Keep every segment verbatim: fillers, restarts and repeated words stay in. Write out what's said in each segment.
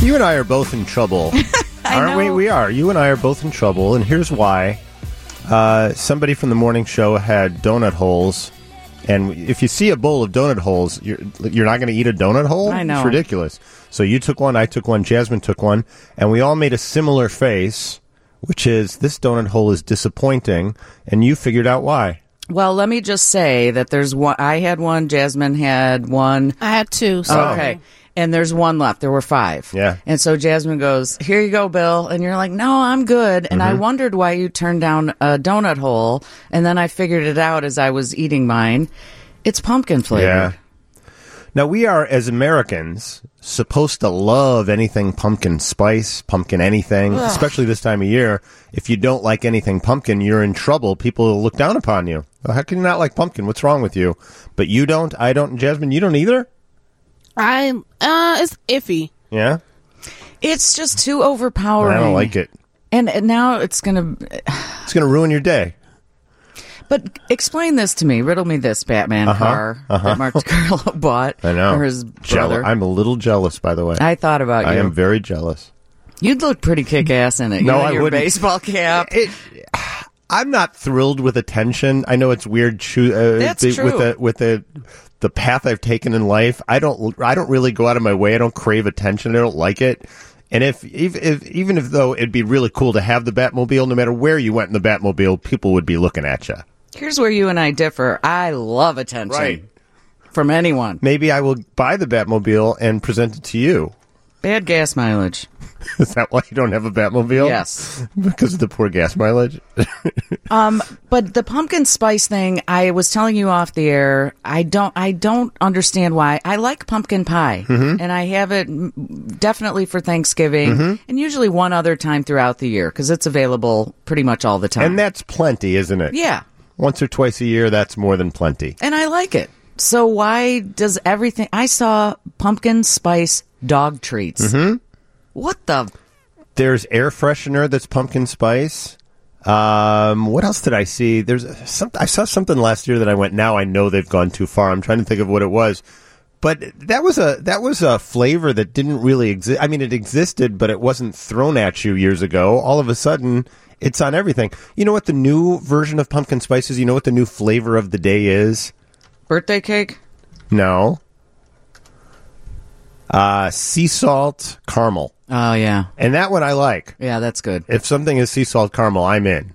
You and I are both in trouble. Aren't know. we? We are. You and I are both in trouble, and here's why. Uh, somebody from the morning show had donut holes, and if you see a bowl of donut holes, you're, you're not going to eat a donut hole? I know. It's ridiculous. So you took one, I took one, Jasmine took one, and we all made a similar face, which is, this donut hole is disappointing, and you figured out why. Well, let me just say that there's one. I had one. Jasmine had one. I had two. So. Okay. And there's one left. There were five. Yeah. And so Jasmine goes, here you go, Bill. And you're like, no, I'm good. And Mm-hmm. I wondered why you turned down a donut hole. And then I figured it out as I was eating mine. It's pumpkin flavored. Yeah. Now, we are, as Americans, supposed to love anything pumpkin spice, pumpkin anything, Ugh. especially this time of year. If you don't like anything pumpkin, you're in trouble. People will look down upon you. Well, how can you not like pumpkin? What's wrong with you? But you don't, I don't, and Jasmine, you don't either? I uh, it's iffy. Yeah? It's just too overpowering. I don't like it. And, and now it's going to... It's going to ruin your day. But explain this to me. Riddle me this Batman Uh-huh, car uh-huh. that Mark DiCarlo bought. I know. For his Jello- brother. I'm a little jealous, by the way. I thought about you. I am very jealous. You'd look pretty kick-ass in it. You No, know, I your wouldn't. baseball cap. It, I'm not thrilled with attention. I know it's weird. Choo- uh, That's the, true. With the with the the path I've taken in life, I don't I don't really go out of my way. I don't crave attention. I don't like it. And if, if, if even if though it'd be really cool to have the Batmobile, no matter where you went in the Batmobile, people would be looking at you. Here's where you and I differ. I love attention. Right. From anyone. Maybe I will buy the Batmobile and present it to you. Bad gas mileage. Is that why you don't have a Batmobile? Yes. Because of the poor gas mileage? Um, but the pumpkin spice thing, I was telling you off the air, I don't I don't understand why. I like pumpkin pie, Mm-hmm. and I have it mm, definitely for Thanksgiving, Mm-hmm. and usually one other time throughout the year, because it's available pretty much all the time. And that's plenty, isn't it? Yeah. Once or twice a year, that's more than plenty. And I like it. So why does everything... I saw pumpkin spice dog treats. Mm-hmm. What the... There's air freshener that's pumpkin spice. Um, what else did I see? There's some. I saw something last year that I went. Now I know they've gone too far. I'm trying to think of what it was, but that was a that was a flavor that didn't really exist. I mean, it existed, but it wasn't thrown at you years ago. All of a sudden, it's on everything. You know what the new version of pumpkin spice is? You know what the new flavor of the day is? Birthday cake? No. Uh, sea salt caramel. Oh, yeah. And that one I like. Yeah, that's good. If something is sea salt caramel, I'm in.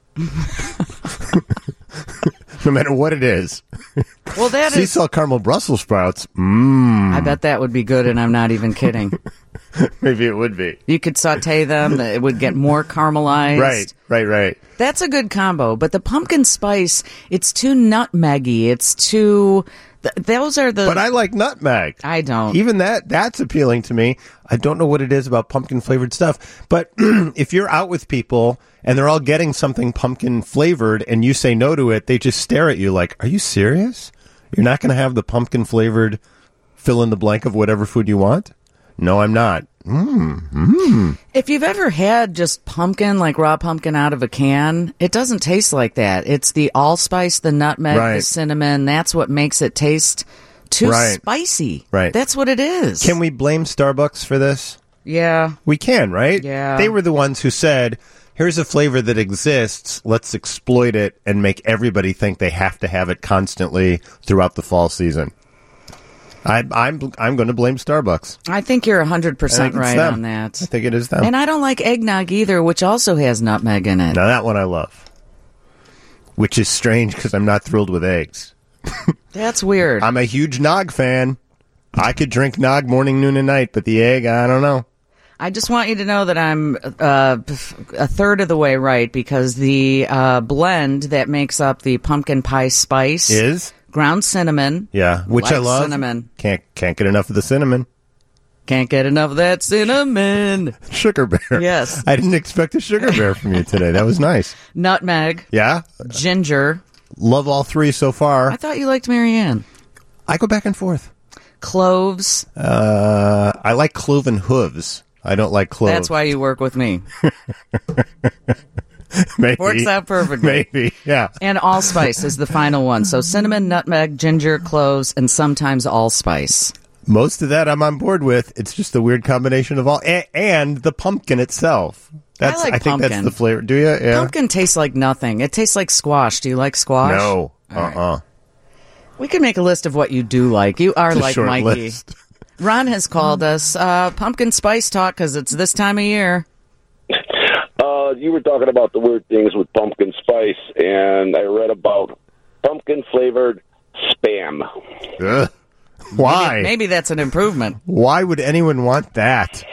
No matter what it is. Well, that Sea is... salt caramel Brussels sprouts. Mmm. I bet that would be good, and I'm not even kidding. Maybe it would be. You could saute them. It would get more caramelized. Right, right, right. That's a good combo. But the pumpkin spice, it's too nutmeggy. It's too... Th- those are the... But I like nutmeg. I don't. Even that, that's appealing to me. I don't know what it is about pumpkin flavored stuff. But if you're out with people and they're all getting something pumpkin flavored and you say no to it, they just stare at you like, are you serious? You're not going to have the pumpkin flavored fill in the blank of whatever food you want? No, I'm not. Mm, mm. If you've ever had just pumpkin, like raw pumpkin out of a can, it doesn't taste like that. It's the allspice, the nutmeg, Right. the cinnamon. That's what makes it taste too Right. spicy. Right. That's what it is. Can we blame Starbucks for this? Yeah. We can, right? Yeah. They were the ones who said, here's a flavor that exists. Let's exploit it and make everybody think they have to have it constantly throughout the fall season. I, I'm I'm going to blame Starbucks. I think you're one hundred I percent think it's right them. on that. I think it is them. And I don't like eggnog either, which also has nutmeg in it. Now that one I love, which is strange because I'm not thrilled with eggs. That's weird. I'm a huge Nog fan. I could drink Nog morning, noon, and night, but the egg, I don't know. I just want you to know that I'm uh, a third of the way right, because the uh, blend that makes up the pumpkin pie spice Is? ground cinnamon. Yeah, which I Like love. cinnamon. Can't can't get enough of the cinnamon. Can't get enough of that cinnamon. Sugar bear. Yes. I didn't expect a sugar bear from you today. That was nice. Nutmeg. Yeah? Ginger. Love all three so far. I thought you liked Marianne. I go back and forth. Cloves. Uh, I like cloven hooves. I don't like cloves. That's why you work with me. Maybe. Works out perfectly. Maybe, yeah. And allspice is the final one. So cinnamon, nutmeg, ginger, cloves, and sometimes allspice. Most of that I'm on board with. It's just a weird combination of all, and, and the pumpkin itself. That's, I like I think that's pumpkin. the flavor. Do you? Yeah. Pumpkin tastes like nothing. It tastes like squash. Do you like squash? No. Uh. All right. Uh-uh. We can make a list of what you do like. You are It's a like short Mikey. list. Ron has called us uh, pumpkin spice talk because it's this time of year. Uh, you were talking about the weird things with pumpkin spice, and I read about pumpkin-flavored Spam. Ugh. Why? Maybe, maybe that's an improvement. Why would anyone want that?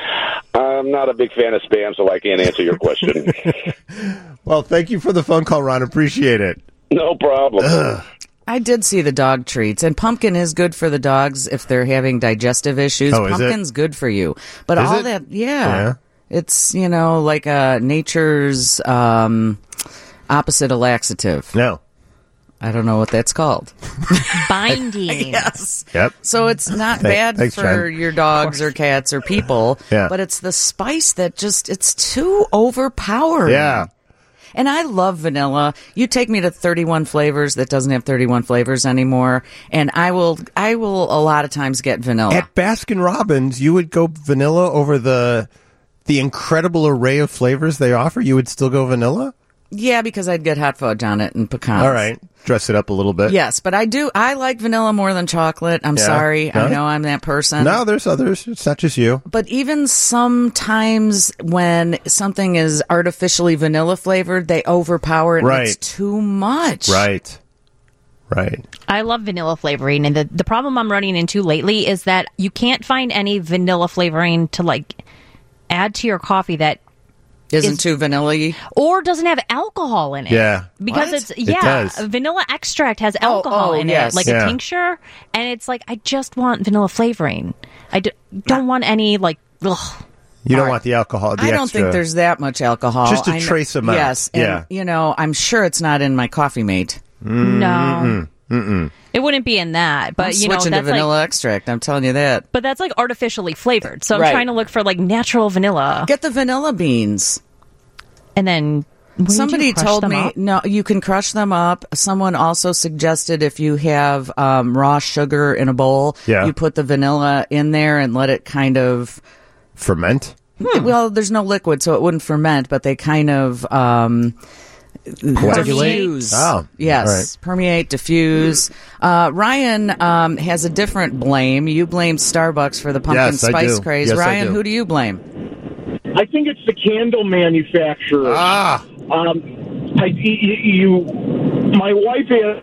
I'm not a big fan of Spam, so I can't answer your question. Well, thank you for the phone call, Ron. Appreciate it. No problem. Ugh. I did see the dog treats, and pumpkin is good for the dogs if they're having digestive issues. Oh, is it? Pumpkin's good for you. But Is all it? that, yeah, Yeah. It's, you know, like uh, nature's um, opposite of laxative. No. I don't know what that's called. Binding. Yes. Yep. So it's not Thank- bad thanks, for Jen. your dogs or cats or people, Yeah. but it's the spice that just, it's too overpowering. Yeah. And I love vanilla. You take me to thirty-one flavors that doesn't have thirty-one flavors anymore, and I will I will a lot of times get vanilla. At Baskin Robbins, you would go vanilla over the the incredible array of flavors they offer. You would still go vanilla? Yeah, because I'd get hot fudge on it and pecans. All right. Dress it up a little bit. Yes, but I do. I like vanilla more than chocolate. I'm Yeah. sorry. No? I know I'm that person. No, there's others. It's not just you. But even sometimes when something is artificially vanilla flavored, they overpower it. And Right. It's too much. Right. Right. I love vanilla flavoring, and the, the problem I'm running into lately is that you can't find any vanilla flavoring to, like, add to your coffee that Isn't Is- too vanilla-y. or doesn't have alcohol in it. Yeah. Because What? it's It yeah, does. vanilla extract has Oh, alcohol oh, in yes. it, like Yeah. a tincture, and it's like I just want vanilla flavoring. I d- don't want any like ugh. You don't All right. want the alcohol. The I don't extra. think there's that much alcohol. Just a I kn- trace amount. Yes. And, Yeah. you know, I'm sure it's not in my Coffee Mate. No. It wouldn't be in that, but I'm you know switching that's to vanilla like, extract. I'm telling you that. but that's like artificially flavored. So I'm Right. trying to look for like natural vanilla, Get the vanilla beans. and then what do you Somebody do, crush told them me up? no, you can crush them up. Someone also suggested if you have um, raw sugar in a bowl, Yeah. you put the vanilla in there and let it kind of. ferment. Well, there's no liquid, so it wouldn't ferment, but they kind of um, Coagulate? diffuse. Oh, yes, all right. permeate, diffuse. Uh, Ryan um, has a different blame. You blame Starbucks for the pumpkin Yes, I spice do. craze. Yes, I Ryan, do. who do you blame? I think it's the candle manufacturers. Ah. Um, I, you, you, my wife has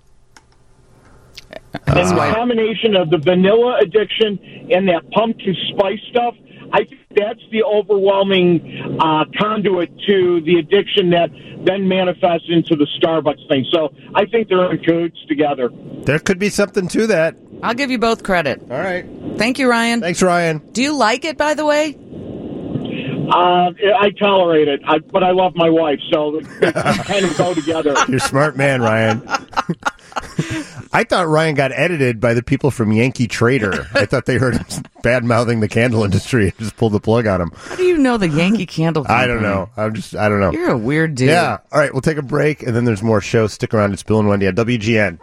and the combination of the vanilla addiction and that pumpkin spice stuff. I think that's the overwhelming uh, conduit to the addiction that then manifests into the Starbucks thing. So I think they're in cahoots together. There could be something to that. I'll give you both credit. All right. Thank you, Ryan. Thanks, Ryan. Do you like it, by the way? Uh, I tolerate it, I, but I love my wife, so they kind of go together. You're a smart man, Ryan. I thought Ryan got edited by the people from Yankee Trader. I thought they heard him bad-mouthing the candle industry and just pulled the plug on him. How do you know the Yankee Candle Company? I don't know. I'm just, I don't know. You're a weird dude. Yeah. All right, we'll take a break, and then there's more show. Stick around. It's Bill and Wendy on W G N.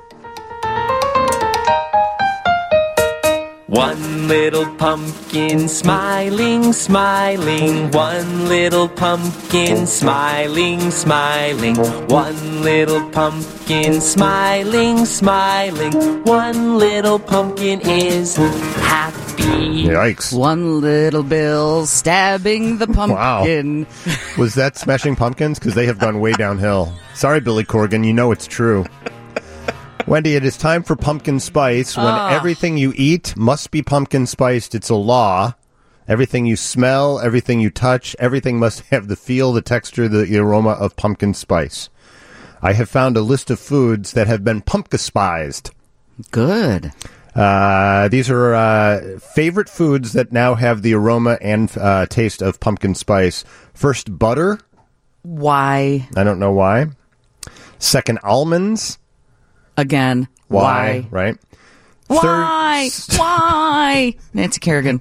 One little pumpkin smiling, smiling. One little pumpkin smiling, smiling. One little pumpkin smiling, smiling. One little pumpkin is happy. Yikes. One little Bill stabbing the pumpkin. Was that Smashing Pumpkins? Because they have gone way downhill. Sorry, Billy Corgan. You know it's true. Wendy, it is time for pumpkin spice. When Ah. everything you eat must be pumpkin spiced, it's a law. Everything you smell, everything you touch, everything must have the feel, the texture, the aroma of pumpkin spice. I have found a list of foods that have been pumpkin-spiced. Good. Uh, these are uh, favorite foods that now have the aroma and uh, taste of pumpkin spice. First, butter. Why? I don't know why. Second, almonds. Again. Why? Right? Why? Third, Why? Nancy Kerrigan.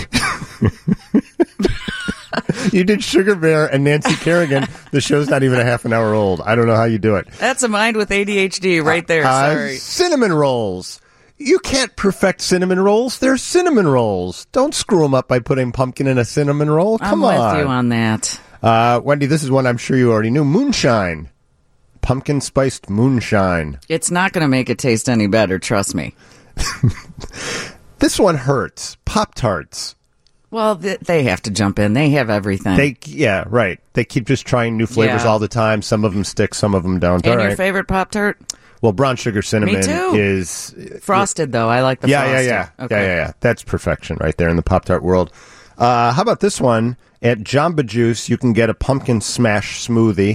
you did Sugar Bear and Nancy Kerrigan. The show's not even a half an hour old. I don't know how you do it. That's a mind with A D H D right there. Uh, Sorry. cinnamon rolls. You can't perfect cinnamon rolls. They're cinnamon rolls. Don't screw them up by putting pumpkin in a cinnamon roll. Come I'm on. with you on that. Uh, Wendy, this is one I'm sure you already knew. Moonshine. Pumpkin spiced moonshine. It's not going to make it taste any better, trust me. This one hurts. Pop-Tarts. Well, th- they have to jump in. They have everything. They, yeah, right. They keep just trying new flavors Yeah. all the time. Some of them stick, some of them don't. and all your right. favorite Pop-Tart? Well, brown sugar cinnamon too. is Frosted, though. I like the yeah, yeah, frosted. yeah, Okay. yeah, yeah, yeah. That's perfection right there in the Pop-Tart world. Uh, how about this one? At Jamba Juice, you can get a pumpkin smash smoothie.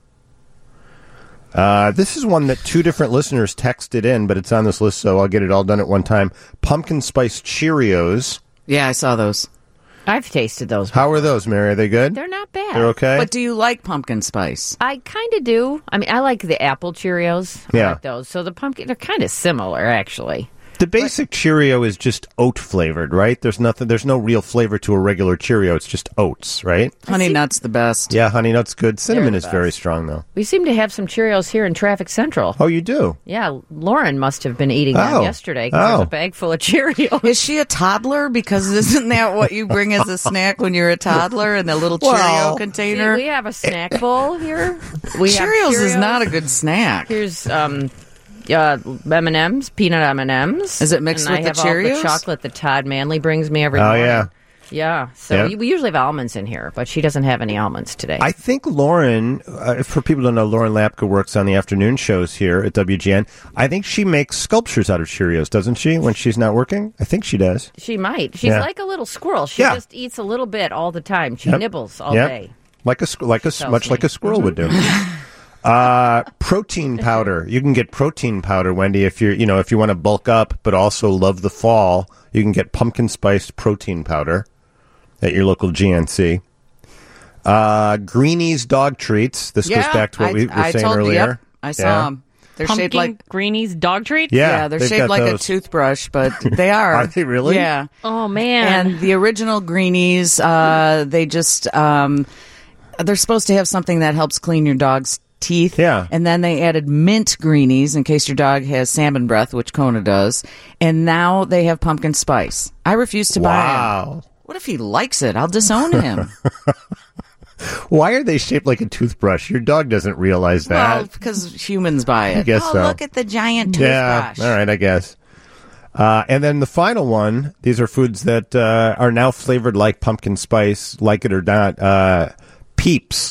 Uh, this is one that two different listeners texted in, but it's on this list, so I'll get it all done at one time. Pumpkin spice Cheerios. Yeah, I saw those. I've tasted those. How are those, Mary? Are they good? They're not bad. They're okay? But do you like pumpkin spice? I kind of do. I mean, I like the apple Cheerios. I Yeah. like those. So the pumpkin, they're kind of similar, actually. The basic Cheerio is just oat flavored, right? There's nothing. There's no real flavor to a regular Cheerio. It's just oats, right? Honey Nut's the best. Yeah, honey nut's good. Cinnamon the is very best. strong, though. We seem to have some Cheerios here in Traffic Central. Oh, you do? Yeah, Lauren must have been eating Oh. them yesterday because Oh. there's a bag full of Cheerios. Is she a toddler? Because isn't that what you bring as a snack when you're a toddler in the little Cheerio Well, container? See, we have a snack bowl here. We have Cheerios is Cheerios. not a good snack. Here's um, uh, M and M's, peanut M and M's. Is it mixed and with I the have all Cheerios? the chocolate that Todd Manley brings me every Oh, morning. yeah. Yeah. So Yeah. we- we usually have almonds in here, but she doesn't have any almonds today. I think Lauren, uh, for people who don't know, Lauren Lapka works on the afternoon shows here at W G N. I think she makes sculptures out of Cheerios, doesn't she, when she's not working? I think she does. She might. She's Yeah. like a little squirrel. She Yeah. just eats a little bit all the time. She Yep. nibbles all Yep. day. Like a, squ- like a, tells much me. like a squirrel would do. Uh, protein powder. You can get protein powder, Wendy, if you're, you know, if you want to bulk up, but also love the fall. You can get pumpkin spiced protein powder at your local G N C. Uh, Greenies dog treats. This yeah, goes back to what I, we were I saying told, earlier. Yep, I saw Yeah. them. They're Pumpkin shaped like greenies dog treats? Yeah, yeah, they're they've shaped got like those. a toothbrush, but they are. Are they really? Yeah. Oh, man. And the original greenies, uh, they just um, they're supposed to have something that helps clean your dog's teeth. Yeah. And then they added mint greenies in case your dog has salmon breath, which Kona does. And now they have pumpkin spice. I refuse to buy them. Wow. What if he likes it? I'll disown him. Why are they shaped like a toothbrush? Your dog doesn't realize that. Well, because humans buy it. I guess oh, so. look at the giant Yeah, toothbrush. all right, I guess. Uh, and then the final one, these are foods that uh, are now flavored like pumpkin spice, like it or not. Uh, Peeps.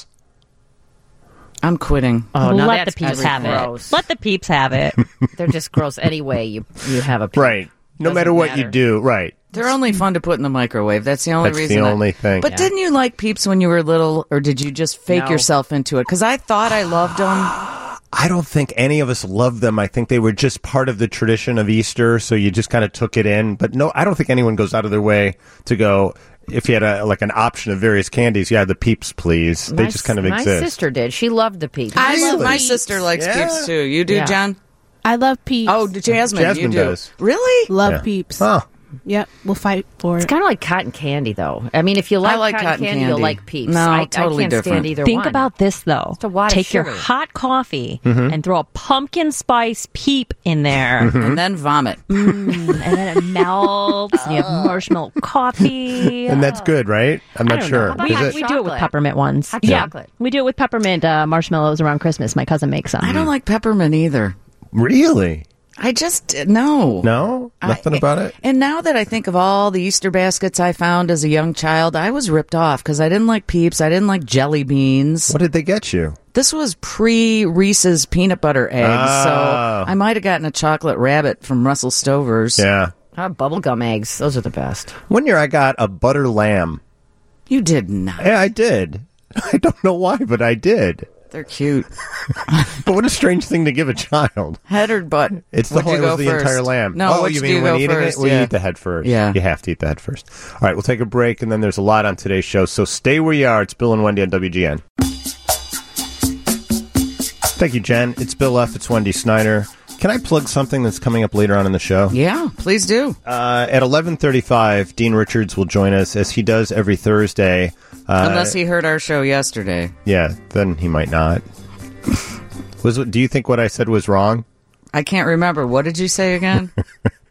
I'm quitting. oh, now Let the that's peeps kinda have gross. it. Let the peeps have it. They're just gross anyway. You you have a peep. Right. No Doesn't matter what you matter. do, right. They're only fun to put in the microwave. That's the only That's reason. the I- only thing. But didn't you like Peeps when you were little, or did you just fake No. yourself into it? Because I thought I loved them. I don't think any of us loved them. I think they were just part of the tradition of Easter, so you just kind of took it in. But no, I don't think anyone goes out of their way to go, if you had a like an option of various candies, yeah, the Peeps, please. They My just kind of s- My exist. sister did. She loved the peeps. I love Really? my sister likes Yeah. Peeps too. You do, Yeah. John? I love Peeps. Oh, Jasmine, Jasmine you do. does. Really? love Yeah. Peeps. Oh, Yep, we'll fight for It's it. kind of like cotton candy, though. I mean, if you like, I like cotton, cotton candy, candy. you'll like peeps. No, I, totally I can't different. stand either Think one. about this, though. a wad of Take your sugar. hot coffee Mm-hmm. and throw a pumpkin spice peep in there. And then vomit. Mm, and then it melts. and you have marshmallow coffee. and that's good, right? I'm I not don't sure. know. about We, Is hot it? we do it with chocolate? peppermint ones. Hot yeah. chocolate. We do it with peppermint uh, marshmallows around Christmas. My cousin makes them. I don't like peppermint either. Really? I just, no. No? Nothing I- about it? And now that I think of all the Easter baskets I found as a young child, I was ripped off because I didn't like Peeps. I didn't like jelly beans. What did they get you? This was pre Reese's peanut butter eggs, Oh. so I might have gotten a chocolate rabbit from Russell Stover's. Yeah. Ah, bubblegum eggs. Those are the best. One year I got a butter lamb. You did not. Yeah, I did. I don't know why, but I did. They're cute. But what a strange thing to give a child. Head or butt? It's the Would whole you it go was the first? entire lamb. No, oh, which you do mean you when go eating first? it? Well, Yeah. you eat the head first. Yeah. You have to eat the head first. All right, we'll take a break, and then there's a lot on today's show. So stay where you are. It's Bill and Wendy on W G N. Thank you, Jen. It's Bill F. It's Wendy Snyder. Can I plug something that's coming up later on in the show? Yeah, please do. Uh, at eleven thirty-five, Dean Richards will join us, as he does every Thursday. Uh, Unless he heard our show yesterday. Yeah, then he might not. Was it- Do you think what I said was wrong? I can't remember. What did you say again?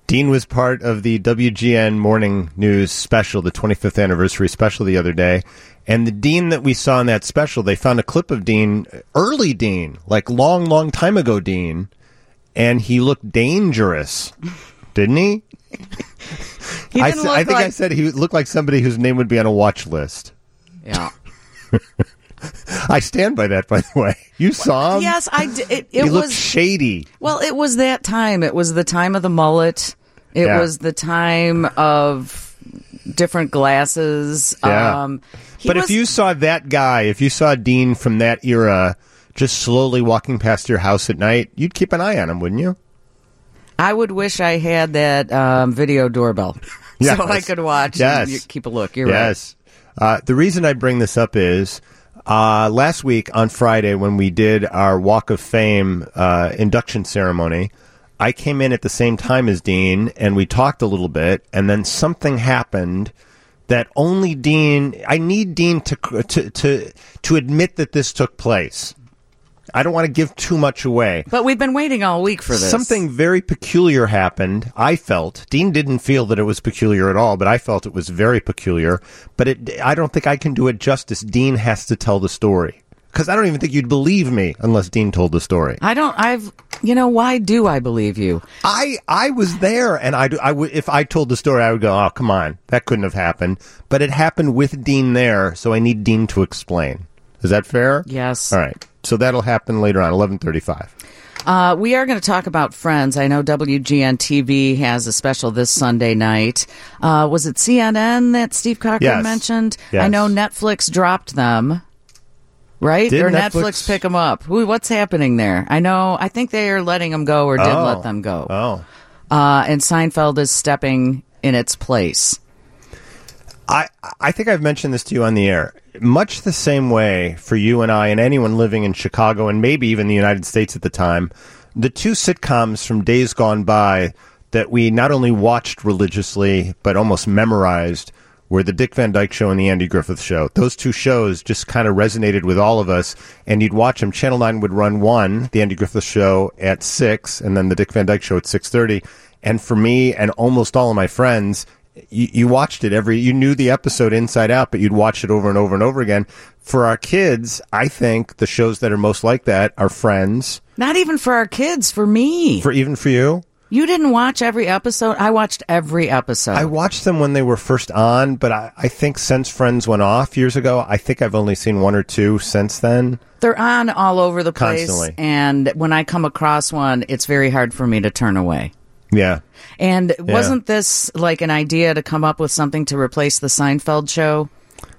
Dean was part of the W G N Morning News special, the twenty-fifth anniversary special the other day. And the Dean that we saw in that special, they found a clip of Dean, early Dean, like long, long time ago Dean, and he looked dangerous, didn't he? He I, didn't s- look I think like- I said he looked like somebody whose name would be on a watch list. Yeah. I stand by that, by the way. You saw him? Yes, I did. It, He it looked was shady. well. It was that time. It was the time of the mullet. It Yeah. was the time of different glasses. Yeah. Um, he But was- if you saw that guy, if you saw Dean from that era just slowly walking past your house at night, you'd keep an eye on him, wouldn't you? I would wish I had that um, video doorbell Yes. so I could watch. Yes. And you keep a look. You're right. Yes. Uh, the reason I bring this up is uh, last week on Friday when we did our Walk of Fame uh, induction ceremony, I came in at the same time as Dean, and we talked a little bit, and then something happened that only Dean. I need Dean to to to to admit that this took place. I don't want to give too much away. But we've been waiting all week for this. Something very peculiar happened. I felt Dean didn't feel that it was peculiar at all, but I felt it was very peculiar. But it, I don't think I can do it justice. Dean has to tell the story because I don't even think you'd believe me unless Dean told the story. I don't. I've. You know, why do I believe you? I I was there, and I, I would if I told the story, I would go, "Oh, come on, that couldn't have happened." But it happened with Dean there, so I need Dean to explain. Is that fair? Yes. All right. So that'll happen later on, eleven thirty-five. Uh, we are going to talk about Friends. I know W G N T V has a special this Sunday night. Uh, was it C N N that Steve Cochran Yes. mentioned? Yes. I know Netflix dropped them. Right? Did or Netflix- Netflix pick them up? Who, what's happening there? I know. I think they are letting them go or did Oh. let them go. Oh. Uh, and Seinfeld is stepping in its place. I, I think I've mentioned this to you on the air. Much the same way for you and I and anyone living in Chicago and maybe even the United States at the time, the two sitcoms from days gone by that we not only watched religiously but almost memorized were the Dick Van Dyke Show and the Andy Griffith Show. Those two shows just kind of resonated with all of us, and you'd watch them. Channel nine would run one, the Andy Griffith Show, at six, and then the Dick Van Dyke Show at six thirty. And for me and almost all of my friends, you, you watched it every, you knew the episode inside out, but you'd watch it over and over and over again. For our kids, I think the shows that are most like that are Friends. Not even for our kids, for me. For even for you? You didn't watch every episode? I watched every episode. I watched them when they were first on, but I, I think since Friends went off years ago, I think I've only seen one or two since then. They're on all over the place. Constantly. And when I come across one, it's very hard for me to turn away. Yeah. And wasn't this like an idea to come up with something to replace the Seinfeld show?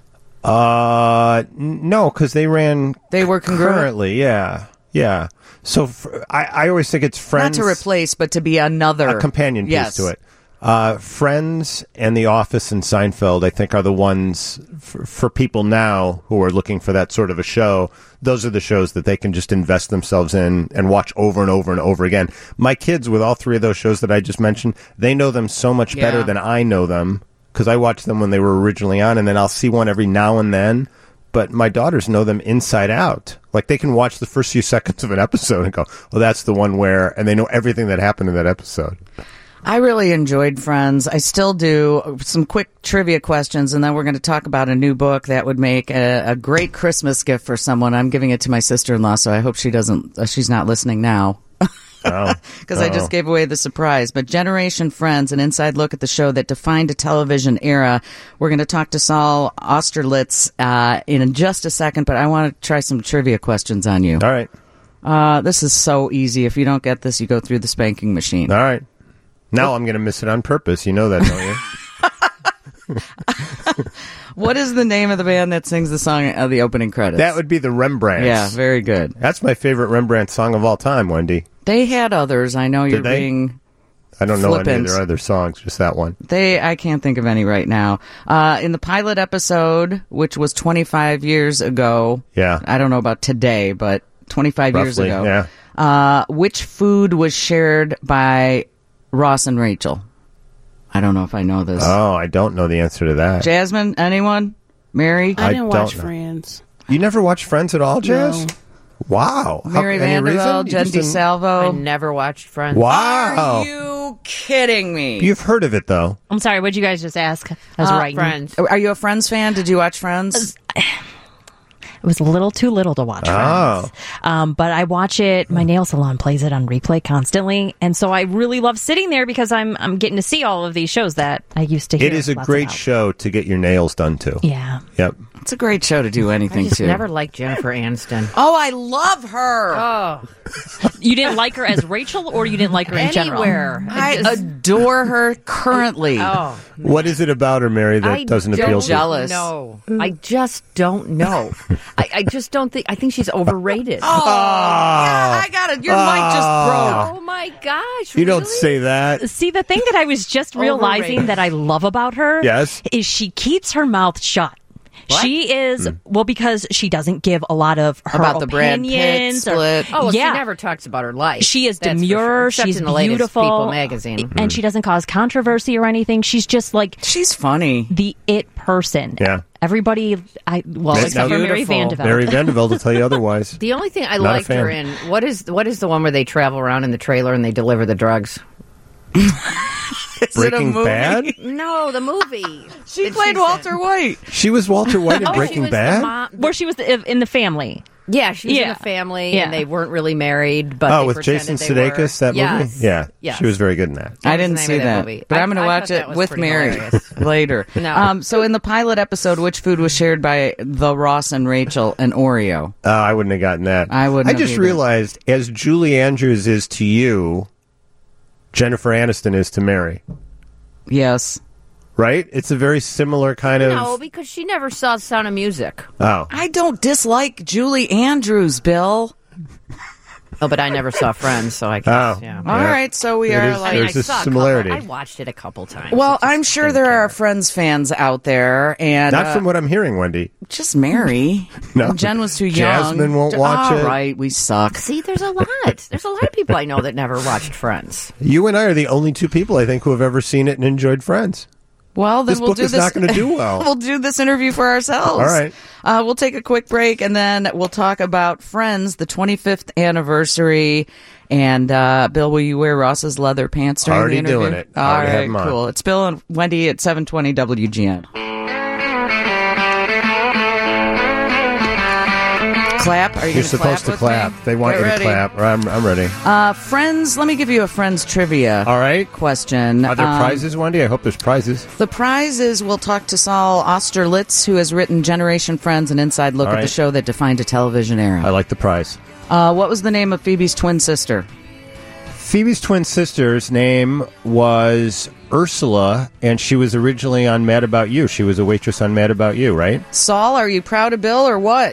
Uh, n- no, because they ran. They were congruent? currently. Yeah, yeah. So for, I, I always think it's Friends, Not to replace, but to be another a companion piece yes. to it. Uh, Friends and The Office and Seinfeld, I think, are the ones for, for people now who are looking for that sort of a show. Those are the shows that they can just invest themselves in and watch over and over and over again. My kids, with all three of those shows that I just mentioned, they know them so much Yeah. better than I know them because I watched them when they were originally on, and then I'll see one every now and then. But my daughters know them inside out. Like, they can watch the first few seconds of an episode and go, well, that's the one where, and they know everything that happened in that episode. I really enjoyed Friends. I still do. Some quick trivia questions, and then we're going to talk about a new book that would make a, a great Christmas gift for someone. I'm giving it to my sister-in-law, so I hope she doesn't. Uh, she's not listening now. Oh. Because I just gave away the surprise. But Generation Friends, an inside look at the show that defined a television era. We're going to talk to Saul Austerlitz uh, in just a second, but I want to try some trivia questions on you. All right. Uh, this is so easy. If you don't get this, you go through the spanking machine. All right. Now I'm going to miss it on purpose. You know that, don't you? What is the name of the band that sings the song of the opening credits? That would be the Rembrandts. Yeah, very good. That's my favorite Rembrandt song of all time, Wendy. They had others. I know you're they? being... I don't know any Flippant. of their other songs, just that one. They, I can't think of any right now. Uh, in the pilot episode, which was twenty-five years ago. Yeah. I don't know about today, but twenty-five years Roughly, ago. yeah. Uh, which food was shared by Ross and Rachel? I don't know if I know this. Oh, I don't know the answer to that. Jasmine, anyone? Mary? I I didn't don't watch know. Friends. You never watched Friends at all, Jess? No. Wow. Mary How, any Vanderbilt, reason? You Jen just didn't- I DeSalvo. never watched Friends. Wow. Are you kidding me. You've heard of it, though. I'm sorry, what'd you guys just ask? I was Uh, writing. Friends. Are you a Friends fan? Did you watch Friends? It was a little too little to watch Oh. Friends. Um, but I watch it. My nail salon plays it on replay constantly. And so I really love sitting there because I'm I'm getting to see all of these shows that I used to hear. It is a lots great about. show to get your nails done to. Yeah. Yep. It's a great show to do anything I just to. never liked Jennifer Aniston. Oh, I love her. Oh, You didn't like her as Rachel, or you didn't like her in general? anywhere. I just- adore her currently. Oh, What is it about her, Mary, that I doesn't don't appeal to you? jealous. No, I just don't know. I, I just don't think. I think she's overrated. Oh, yeah, I got it. Your mic just broke. Oh my gosh! You don't really? say that. See, the thing that I was just realizing Overrated. that I love about her Yes. is she keeps her mouth shut. She is, well, because she doesn't give a lot of her About the Brad Pitt opinions. or- split. Oh, well, yeah. she never talks about her life. She is That's for demure. sure. Except She's in the latest beautiful. People magazine. And she doesn't cause controversy or anything. She's just like She's funny. the it person. Yeah. Everybody, I well, That's except for Mary beautiful. Vanderbilt. Mary Vanderbilt will tell you otherwise. The only thing I Not a liked her fan. in what is what is the one where they travel around in the trailer and they deliver the drugs? Is it a Breaking movie? Bad? No, the movie. She That played she's Walter in. White. She was Walter White in Oh, she Breaking was the Bad? mom- Where she was the, in the family. Yeah, she was in Yeah. a family Yeah. and they weren't really married. But Oh, they with pretended Jason they were. Sudeikis, that yes. movie? Yeah. Yes. She was very good in that. I That was didn't the name see of that that, movie. but I- I'm going to I watch thought that it was with pretty Mary hilarious. later. No. Um, so in the pilot episode, which food was shared by the Ross and Rachel? An Oreo. Oh, I wouldn't have gotten that. I wouldn't I have just either. realized, as Julie Andrews is to you, Jennifer Aniston is to Mary. Yes. Right? It's a very similar kind of. No, because she never saw Sound of Music. Oh. I don't dislike Julie Andrews, Bill. Oh, but I never saw Friends, so I guess, Oh. yeah. All Yeah. right, so we It are is- like. there's I a saw a similarity. couple- I watched it a couple times. Well, It just I'm sure didn't there care. are Friends fans out there, and Not uh, from what I'm hearing, Wendy. just Mary. No. Jen was too young. Jasmine won't watch All it. right, we suck. See, there's a lot. There's a lot of people I know that never watched Friends. You and I are the only two people, I think, who have ever seen it and enjoyed Friends. Well, then This we'll book do is this. not gonna do well. We'll do this interview for ourselves. All right. Uh, we'll take a quick break, and then we'll talk about Friends, the twenty-fifth anniversary. And uh, Bill, will you wear Ross's leather pants during Already the interview? doing it. All Already have right, them on. cool. It's Bill and Wendy at seven twenty W G N. Clap. Are you You're gonna supposed to with clap. me? They want Get you to ready. clap. I'm, I'm ready. Uh, friends, let me give you a Friends trivia All right. question. Are there Um, prizes, Wendy? I hope there's prizes. The prize is we'll talk to Saul Austerlitz, who has written Generation Friends, an inside look All at the right. show that defined a television era. I like the prize. Uh, what was the name of Phoebe's twin sister? Phoebe's twin sister's name was Ursula, and she was originally on Mad About You. She was a waitress on Mad About You, right? Saul, are you proud of Bill or what?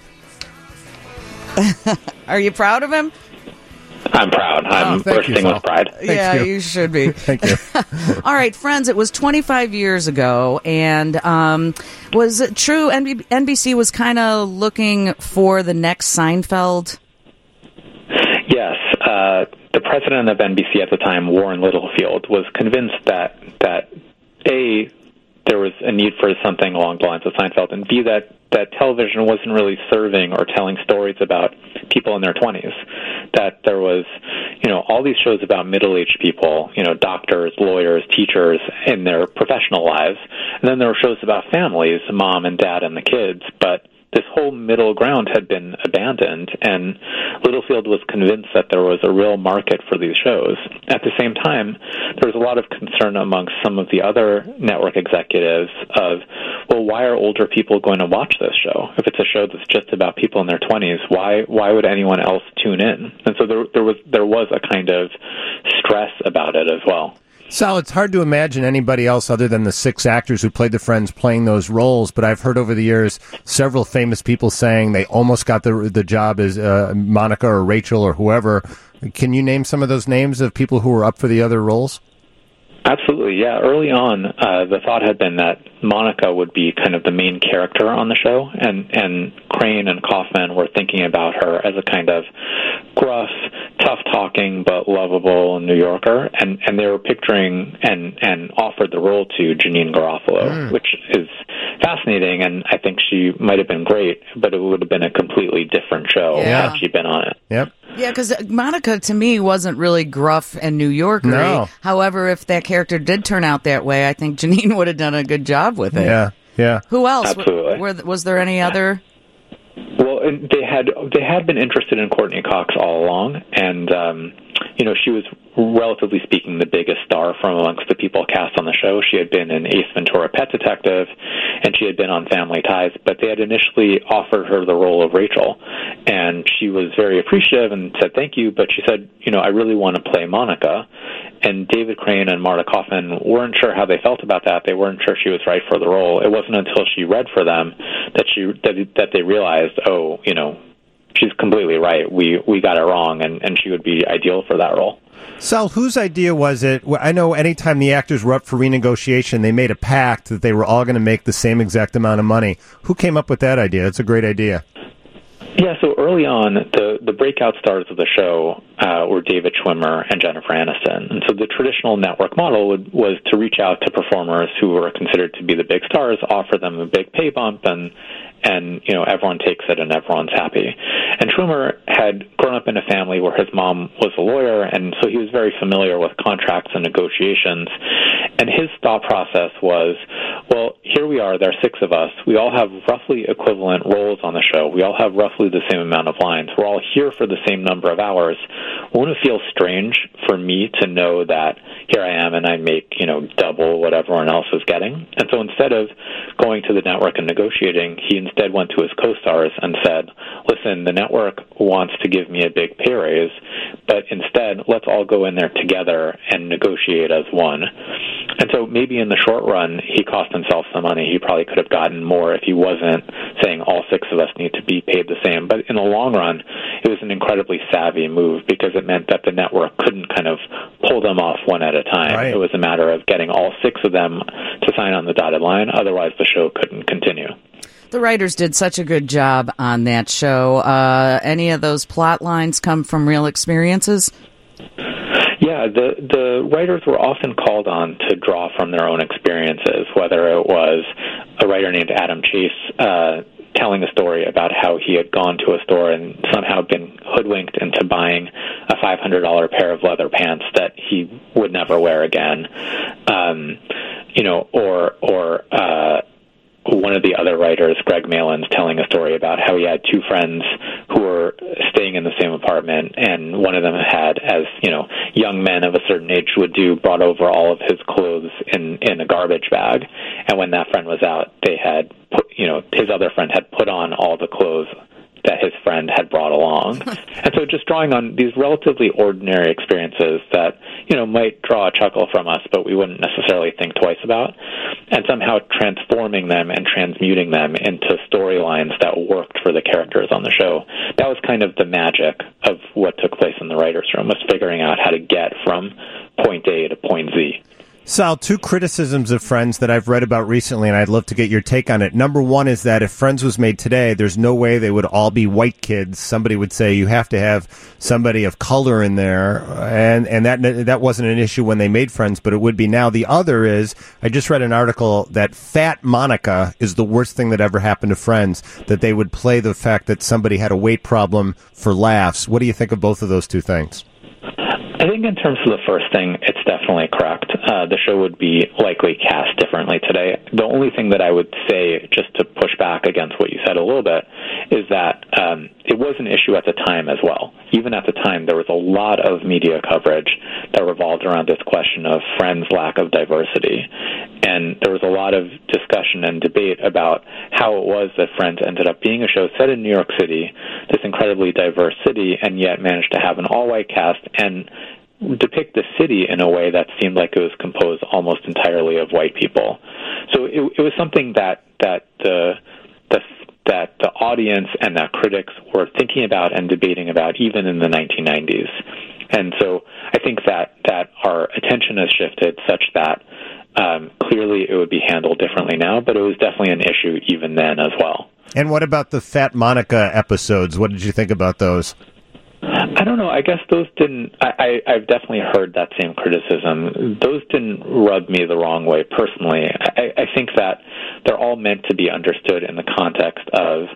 Are you proud of him? I'm proud. I'm Oh, thank you, bursting Saul. with pride. yeah, you. you. should be. Thank you. All right, friends, it was twenty-five years ago, and um, was it true N B- N B C was kind of looking for the next Seinfeld? Yes. Uh, the president of N B C at the time, Warren Littlefield, was convinced that, that A, there was a need for something along the lines of Seinfeld, and B, that, that television wasn't really serving or telling stories about people in their twenties. That there was, you know, all these shows about middle-aged people, you know, doctors, lawyers, teachers in their professional lives, and then there were shows about families, mom and dad and the kids, but this whole middle ground had been abandoned, and Littlefield was convinced that there was a real market for these shows. At the same time, there was a lot of concern amongst some of the other network executives of, well, why are older people going to watch this show? If it's a show that's just about people in their twenties, why why would anyone else tune in? And so there, there was there was a kind of stress about it as well. Sal, it's hard to imagine anybody else other than the six actors who played the Friends playing those roles, but I've heard over the years several famous people saying they almost got the the job as uh, Monica or Rachel or whoever. Can you name some of those names of people who were up for the other roles? Absolutely, yeah. Early on, uh, the thought had been that Monica would be kind of the main character on the show, and, and Crane and Kaufman were thinking about her as a kind of gruff, tough-talking, but lovable New Yorker, and, and they were picturing and, and offered the role to Janine Garofalo, mm. which is fascinating, and I think she might have been great, but it would have been a completely different show Yeah. had she been on it. Yep. Yeah, because Monica, to me, wasn't really gruff and New Yorker. No. However, if that character did turn out that way, I think Janine would have done a good job with it. Yeah, yeah. Who else? Absolutely. Were, was there any other? Well, and they had they had been interested in Courtney Cox all along, and um, you know, she was, relatively speaking, the biggest star from amongst the people cast on the show. She had been in Ace Ventura: Pet Detective, and she had been on Family Ties, but they had initially offered her the role of Rachel, and she was very appreciative and said thank you, but she said, you know, I really want to play Monica. And David Crane and Marta Kauffman weren't sure how they felt about that. They weren't sure she was right for the role. It wasn't until she read for them that she that, that they realized, oh, you know, she's completely right. We we got it wrong, and, and she would be ideal for that role. Sal, whose idea was it? I know anytime the actors were up for renegotiation, they made a pact that they were all going to make the same exact amount of money. Who came up with that idea? It's a great idea. Yeah, so early on, the, the breakout stars of the show uh, were David Schwimmer and Jennifer Aniston. And so the traditional network model would, was to reach out to performers who were considered to be the big stars, offer them a big pay bump, and and you know, everyone takes it and everyone's happy. And Schwimmer had grown up in a family where his mom was a lawyer, and so he was very familiar with contracts and negotiations. And his thought process was, well, here we are, there are six of us. We all have roughly equivalent roles on the show. We all have roughly the same amount of lines. We're all here for the same number of hours. Won't it feel strange for me to know that here I am and I make, you know, double what everyone else is getting? And so instead of going to the network and negotiating, he instead went to his co-stars and said, listen, the network wants to give me a big pay raise, but instead let's all go in there together and negotiate as one. And so maybe in the short run, he cost himself some money. He probably could have gotten more if he wasn't saying all six of us need to be paid the same. But in the long run, it was an incredibly savvy move because it meant that the network couldn't kind of pull them off one at a time. Right. It was a matter of getting all six of them to sign on the dotted line. Otherwise, the show couldn't continue. The writers did such a good job on that show. Uh, any of those plot lines come from real experiences? Yeah, the the writers were often called on to draw from their own experiences, whether it was a writer named Adam Chase uh, telling a story about how he had gone to a store and somehow been hoodwinked into buying a five hundred dollars pair of leather pants that he would never wear again, um, you know, or or uh, one of the other writers, Greg Malins, telling a story about how he had two friends who were staying in the same apartment, and one of them had, as you know, young men of a certain age would do, brought over all of his clothes in in a garbage bag, and when that friend was out, they had put, you know, his other friend had put on all the clothes that his friend had brought along. And so just drawing on these relatively ordinary experiences that, you know, might draw a chuckle from us, but we wouldn't necessarily think twice about, and somehow transforming them and transmuting them into storylines that worked for the characters on the show. That was kind of the magic of what took place in the writer's room, was figuring out how to get from point A to point Z. Sal, two criticisms of Friends that I've read about recently, and I'd love to get your take on it. Number one is that if Friends was made today, there's no way they would all be white kids. Somebody would say you have to have somebody of color in there, and and that that wasn't an issue when they made Friends, but it would be now. The other is, I just read an article that Fat Monica is the worst thing that ever happened to Friends, that they would play the fact that somebody had a weight problem for laughs. What do you think of both of those two things? I think in terms of the first thing, it's definitely correct. Uh, the show would be likely cast differently today. The only thing that I would say, just to push back against what you said a little bit, is that um, it was an issue at the time as well. Even at the time, there was a lot of media coverage that revolved around this question of Friends' lack of diversity. And there was a lot of discussion and debate about how it was that Friends ended up being a show set in New York City, this incredibly diverse city, and yet managed to have an all-white cast and depict the city in a way that seemed like it was composed almost entirely of white people. So it, it was something that that the, the that the audience and that critics were thinking about and debating about even in the nineteen nineties. And so I think that that our attention has shifted such that um, clearly it would be handled differently now, but it was definitely an issue even then as well. And what about the Fat Monica episodes? What did you think about those? I don't know. I guess those didn't. I, I, I've definitely heard that same criticism. Those didn't rub me the wrong way personally. I, I think that they're all meant to be understood in the context of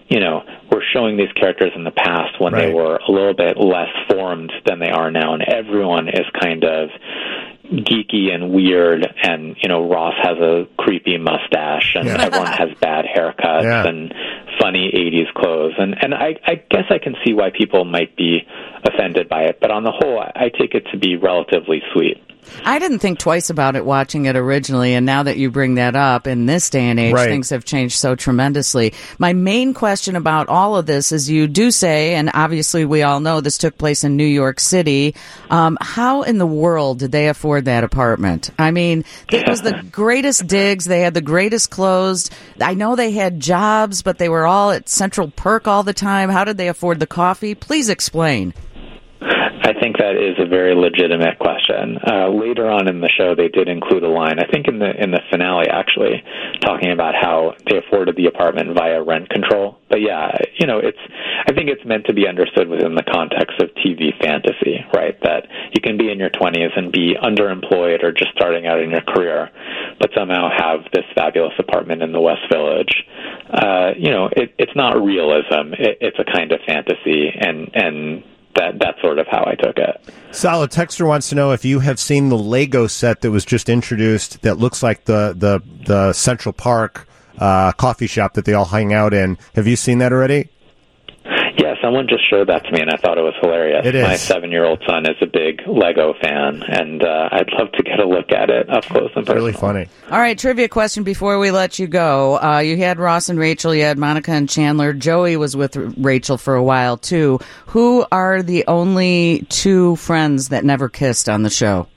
you know, we're showing these characters in the past when Right. they were a little bit less formed than they are now, and everyone is kind of geeky and weird, and, you know, Ross has a creepy mustache, and Yeah. everyone has bad haircuts Yeah. and funny eighties clothes, and, and I, I guess I can see why people might be offended by it, but on the whole, I, I take it to be relatively sweet. I didn't think twice about it watching it originally, and now that you bring that up, in this day and age, Right. things have changed so tremendously. My main question about all of this is you do say, and obviously we all know this took place in New York City, um, how in the world did they afford that apartment? I mean, it was the greatest digs. They had the greatest clothes. I know they had jobs, but they were all at Central Perk all the time. How did they afford the coffee? Please explain. I think that is a very legitimate question. Uh, later on in the show, they did include a line, I think in the in the finale, actually, talking about how they afforded the apartment via rent control. But yeah, you know, it's I think it's meant to be understood within the context of T V fantasy, right? That you can be in your twenties and be underemployed or just starting out in your career, but somehow have this fabulous apartment in the West Village. Uh, you know, it, it's not realism. It, it's a kind of fantasy, and and That, that's sort of how I took it. Sal, a texter wants to know if you have seen the Lego set that was just introduced that looks like the, the, the Central Park uh, coffee shop that they all hang out in. Have you seen that already? Yeah, someone just showed that to me, and I thought it was hilarious. It is. My seven-year-old son is a big Lego fan, and uh, I'd love to get a look at it up close and It's personal. really funny. All right, trivia question before we let you go. Uh, you had Ross and Rachel, you had Monica and Chandler. Joey was with Rachel for a while, too. Who are the only two friends that never kissed on the show?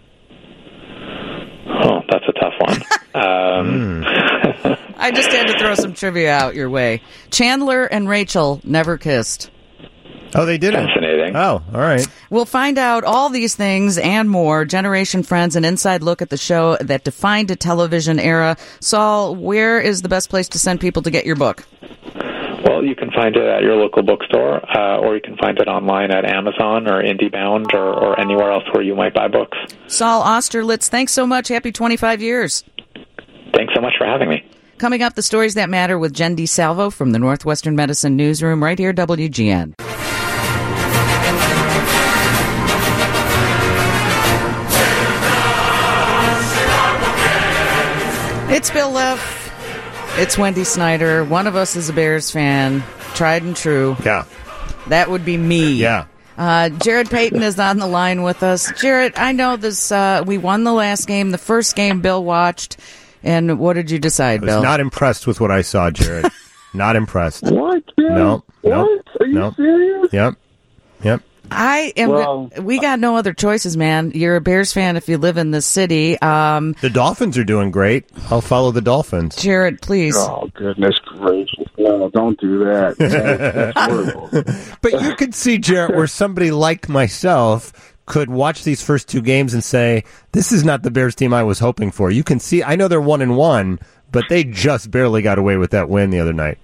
Oh, that's a tough one. um, I just had to throw some trivia out your way. Chandler and Rachel never kissed. Oh, they didn't? Fascinating. Oh, all right. We'll find out all these things and more. Generation Friends, an inside look at the show that defined a television era. Saul, where is the best place to send people to get your book? Well, you can find it at your local bookstore, uh, or you can find it online at Amazon or IndieBound or, or anywhere else where you might buy books. Saul Austerlitz, thanks so much. Happy twenty-five years. Thanks so much for having me. Coming up, the stories that matter with Jen DeSalvo from the Northwestern Medicine Newsroom right here, W G N. It's Bill Leff. It's Wendy Snyder. One of us is a Bears fan, tried and true. Yeah. That would be me. Yeah. Uh, Jared Payton is on the line with us. Jared, I know this. Uh, we won the last game, the first game Bill watched. And what did you decide, I was Bill? not impressed with what I saw, Jared. Not impressed. What? Bill? No. No. What? Are you No. serious? Yep. Yep. I am. Well- we got no other choices, man. You're a Bears fan if you live in this city. Um, The Dolphins are doing great. I'll follow the Dolphins. Jared, please. Oh, goodness gracious. No, don't do that. That's horrible. But you could see, Jared, where somebody like myself could watch these first two games and say, this is not the Bears team I was hoping for. You can see, I know they're one and one, but they just barely got away with that win the other night.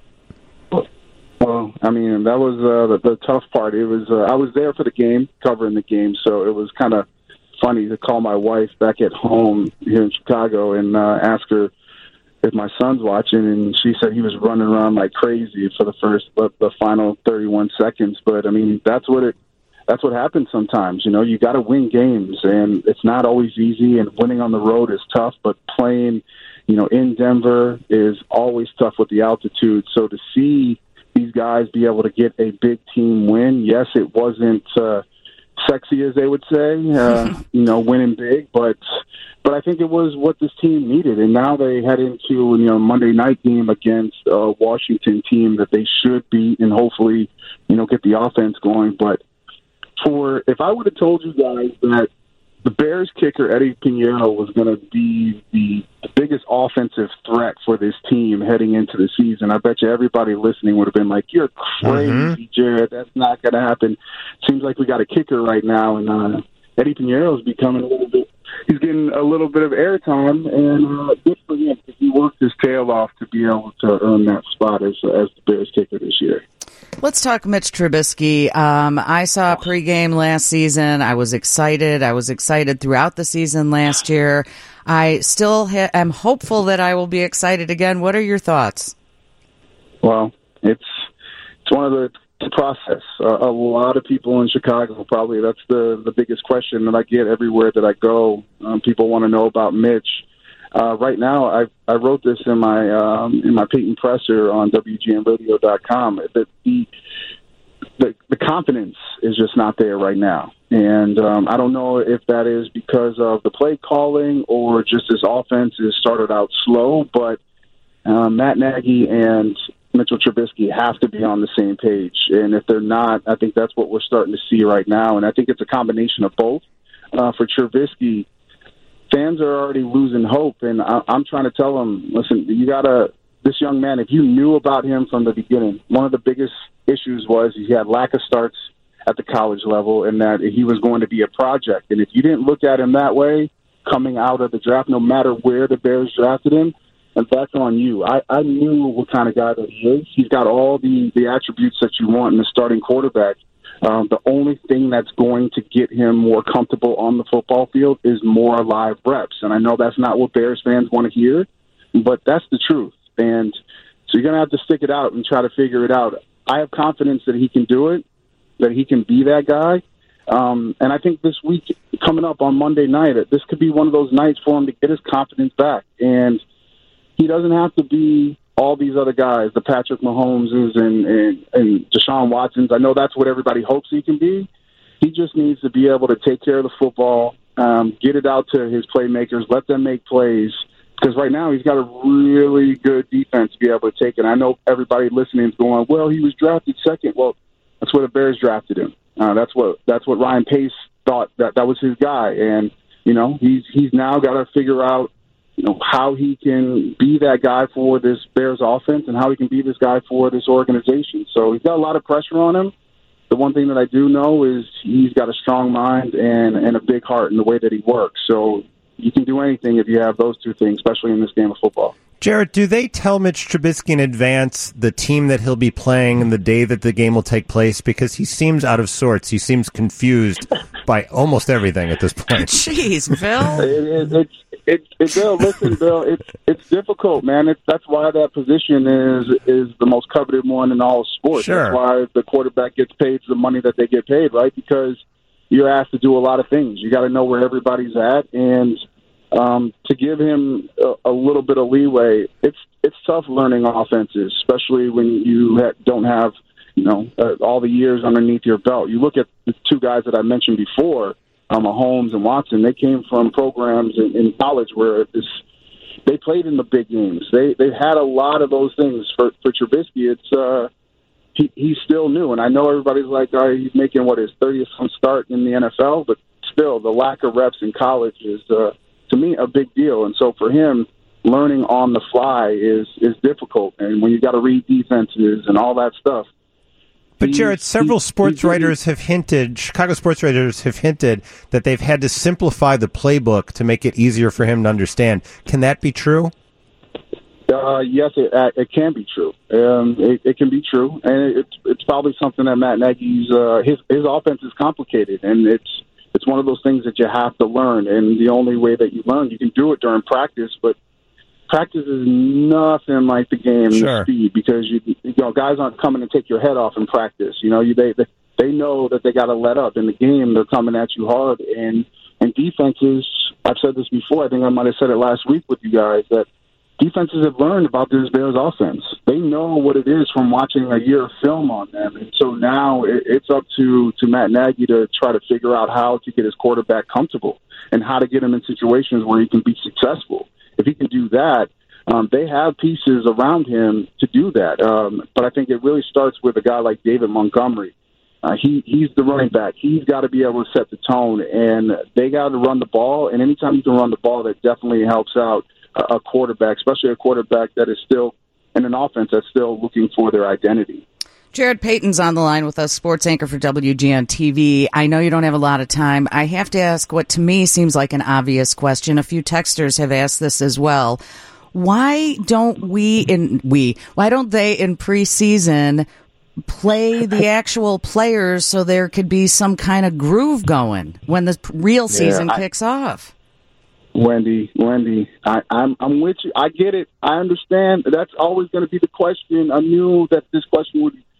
Well, I mean, that was uh, the, the tough part. It was uh, I was there for the game, covering the game, so it was kind of funny to call my wife back at home here in Chicago and uh, ask her if my son's watching, and she said he was running around like crazy for the first, the, the final thirty-one seconds. But I mean, that's what it. That's what happens sometimes. You know, you got to win games, and it's not always easy. And winning on the road is tough, but playing, you know, in Denver is always tough with the altitude. So to see these guys be able to get a big team win, yes, it wasn't uh, sexy, as they would say, uh, you know, winning big, but but I think it was what this team needed. And now they head into, you know, Monday night game against a Washington team that they should beat and hopefully, you know, get the offense going. But for if I would have told you guys that the Bears kicker, Eddie Pinheiro, was going to be the, the biggest offensive threat for this team heading into the season, I bet you everybody listening would have been like, you're crazy, mm-hmm. Jared. That's not going to happen. Seems like we got a kicker right now, and uh, Eddie Pinheiro is becoming a little bit – he's getting a little bit of airtime, and uh, good for him because he worked his tail off to be able to earn that spot as, as the Bears kicker this year. Let's talk Mitch Trubisky. Um, I saw a pregame last season. I was excited. I was excited throughout the season last year. I still ha- am hopeful that I will be excited again. What are your thoughts? Well, it's it's one of the the process. Uh, a lot of people in Chicago, probably that's the, the biggest question that I get everywhere that I go. Um, people want to know about Mitch. Uh, right now, I I wrote this in my um, in my Peyton presser on W G N radio dot com. That the, the the confidence is just not there right now, and um, I don't know if that is because of the play calling or just his offense has started out slow. But uh, Matt Nagy and Mitchell Trubisky have to be on the same page. And if they're not, I think that's what we're starting to see right now. And I think it's a combination of both. Uh, for Trubisky, fans are already losing hope. And I, I'm trying to tell them, listen, you got to, this young man, if you knew about him from the beginning, one of the biggest issues was he had lack of starts at the college level and that he was going to be a project. And if you didn't look at him that way coming out of the draft, no matter where the Bears drafted him, and that's on you. I, I knew what kind of guy that he is. He's got all the, the attributes that you want in a starting quarterback. Um, the only thing that's going to get him more comfortable on the football field is more live reps. And I know that's not what Bears fans want to hear, but that's the truth. And so you're going to have to stick it out and try to figure it out. I have confidence that he can do it, that he can be that guy. Um, and I think this week coming up on Monday night, this could be one of those nights for him to get his confidence back. And he doesn't have to be all these other guys, the Patrick Mahomeses and, and, and Deshaun Watsons. I know that's what everybody hopes he can be. He just needs to be able to take care of the football, um, get it out to his playmakers, let them make plays. Because right now he's got a really good defense to be able to take it. I know everybody listening is going, well, he was drafted second. Well, that's where the Bears drafted him. Uh, that's what that's what Ryan Pace thought that that was his guy. And, you know, he's he's now got to figure out, you know, how he can be that guy for this Bears offense and how he can be this guy for this organization. So he's got a lot of pressure on him. The one thing that I do know is he's got a strong mind and, and a big heart in the way that he works. So you can do anything if you have those two things, especially in this game of football. Jarrett, do they tell Mitch Trubisky in advance the team that he'll be playing and the day that the game will take place? Because he seems out of sorts. He seems confused by almost everything at this point. Jeez, Bill. It, it, it's it, it, Bill, listen, Bill, it's it's difficult, man. It's, that's why that position is is the most coveted one in all of sports. Sure. That's why the quarterback gets paid the money that they get paid, right? Because you're asked to do a lot of things. You got to know where everybody's at, and um, to give him a, a little bit of leeway, it's it's tough learning offenses, especially when you ha- don't have you know uh, all the years underneath your belt. You look at the two guys that I mentioned before, um, Mahomes and Watson. They came from programs in, in college where this, they played in the big games. They they had a lot of those things. For for Trubisky, it's uh, he, he's still new, and I know everybody's like, oh, he's making what his thirtieth start in the N F L, but still, the lack of reps in college is, uh, to me, a big deal. And so for him, learning on the fly is is difficult. And when you got to read defenses and all that stuff. But, Jarrett, several sports writers have hinted, Chicago sports writers have hinted that they've had to simplify the playbook to make it easier for him to understand. Can that be true? Uh, yes, it, it can be true. Um, it, it can be true, and it's it's probably something that Matt Nagy's uh, his his offense is complicated, and it's it's one of those things that you have to learn. And the only way that you learn, you can do it during practice, but practice is nothing like the game Sure. speed, because you you know guys aren't coming to take your head off in practice. You know, you they they, they know that they got to let up in the game. They're coming at you hard, and and defenses. I've said this before. I think I might have said it last week with you guys that. Defenses have learned about this Bears offense. They know what it is from watching a year of film on them. And so now it's up to, to Matt Nagy to try to figure out how to get his quarterback comfortable and how to get him in situations where he can be successful. If he can do that, um, they have pieces around him to do that. Um, but I think it really starts with a guy like David Montgomery. Uh, he he's the running back. He's got to be able to set the tone, and they got to run the ball. And anytime you can run the ball, that definitely helps out a quarterback, especially a quarterback that is still in an offense that's still looking for their identity. Jared Payton's on the line with us, sports anchor for W G N T V. I know you don't have a lot of time. I have to ask what to me seems like an obvious question. A few texters have asked this as well. Why don't we in we why don't they in preseason play the actual players so there could be some kind of groove going when the real season yeah, I- kicks off? Wendy, Wendy, I, I'm I'm with you. I get it. I understand. That's always going to be the question. I knew that this question would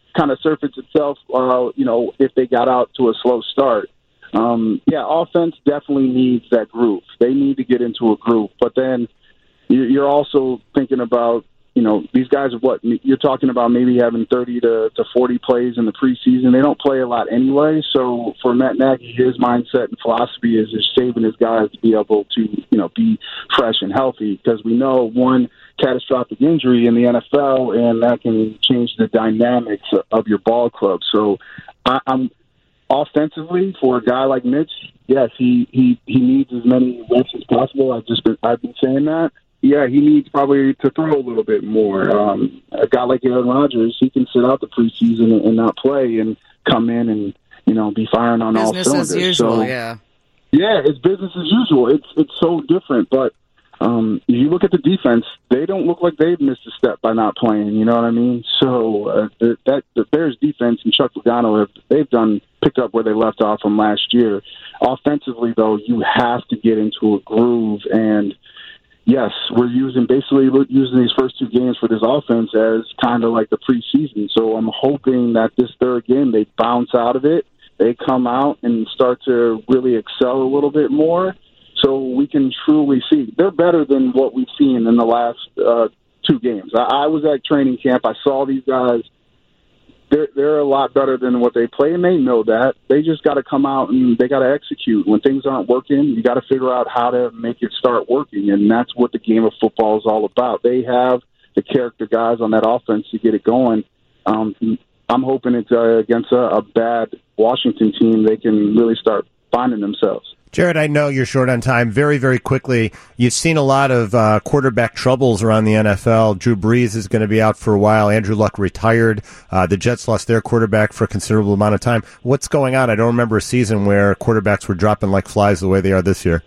kind of surface itself, uh, you know, if they got out to a slow start. Um, yeah, offense definitely needs that groove. They need to get into a groove. But then you're also thinking about, you know, these guys are what you're talking about, maybe having thirty to forty plays in the preseason. They don't play a lot anyway. So for Matt Nagy, his mindset and philosophy is, is saving his guys to be able to, you know, be fresh and healthy, because we know one catastrophic injury in the N F L, and that can change the dynamics of your ball club. So I, I'm offensively, for a guy like Mitch, yes, he, he, he needs as many reps as possible. I've just been, I've been saying that. Yeah, he needs probably to throw a little bit more. Um, a guy like Aaron Rodgers, he can sit out the preseason and, and not play and come in and, you know, be firing on all Business cylinders. as usual, so, yeah. Yeah, it's business as usual. It's it's so different. But um, if you look at the defense, they don't look like they've missed a step by not playing. You know what I mean? So uh, the, that the Bears defense and Chuck Pagano, have they've done picked up where they left off from last year. Offensively, though, you have to get into a groove. And yes, we're using basically using these first two games for this offense as kind of like the preseason. So I'm hoping that this third game they bounce out of it, they come out and start to really excel a little bit more, so we can truly see they're better than what we've seen in the last uh, two games. I, I was at training camp. I saw these guys. They're they're a lot better than what they play, and they know that. They just got to come out and they got to execute. When things aren't working, you got to figure out how to make it start working, and that's what the game of football is all about. They have the character guys on that offense to get it going. Um, I'm hoping it's uh, against a, a bad Washington team, they can really start finding themselves. Jared, I know you're short on time. Very, very quickly, you've seen a lot of uh, quarterback troubles around the N F L. Drew Brees is going to be out for a while. Andrew Luck retired. Uh, the Jets lost their quarterback for a considerable amount of time. What's going on? I don't remember a season where quarterbacks were dropping like flies the way they are this year.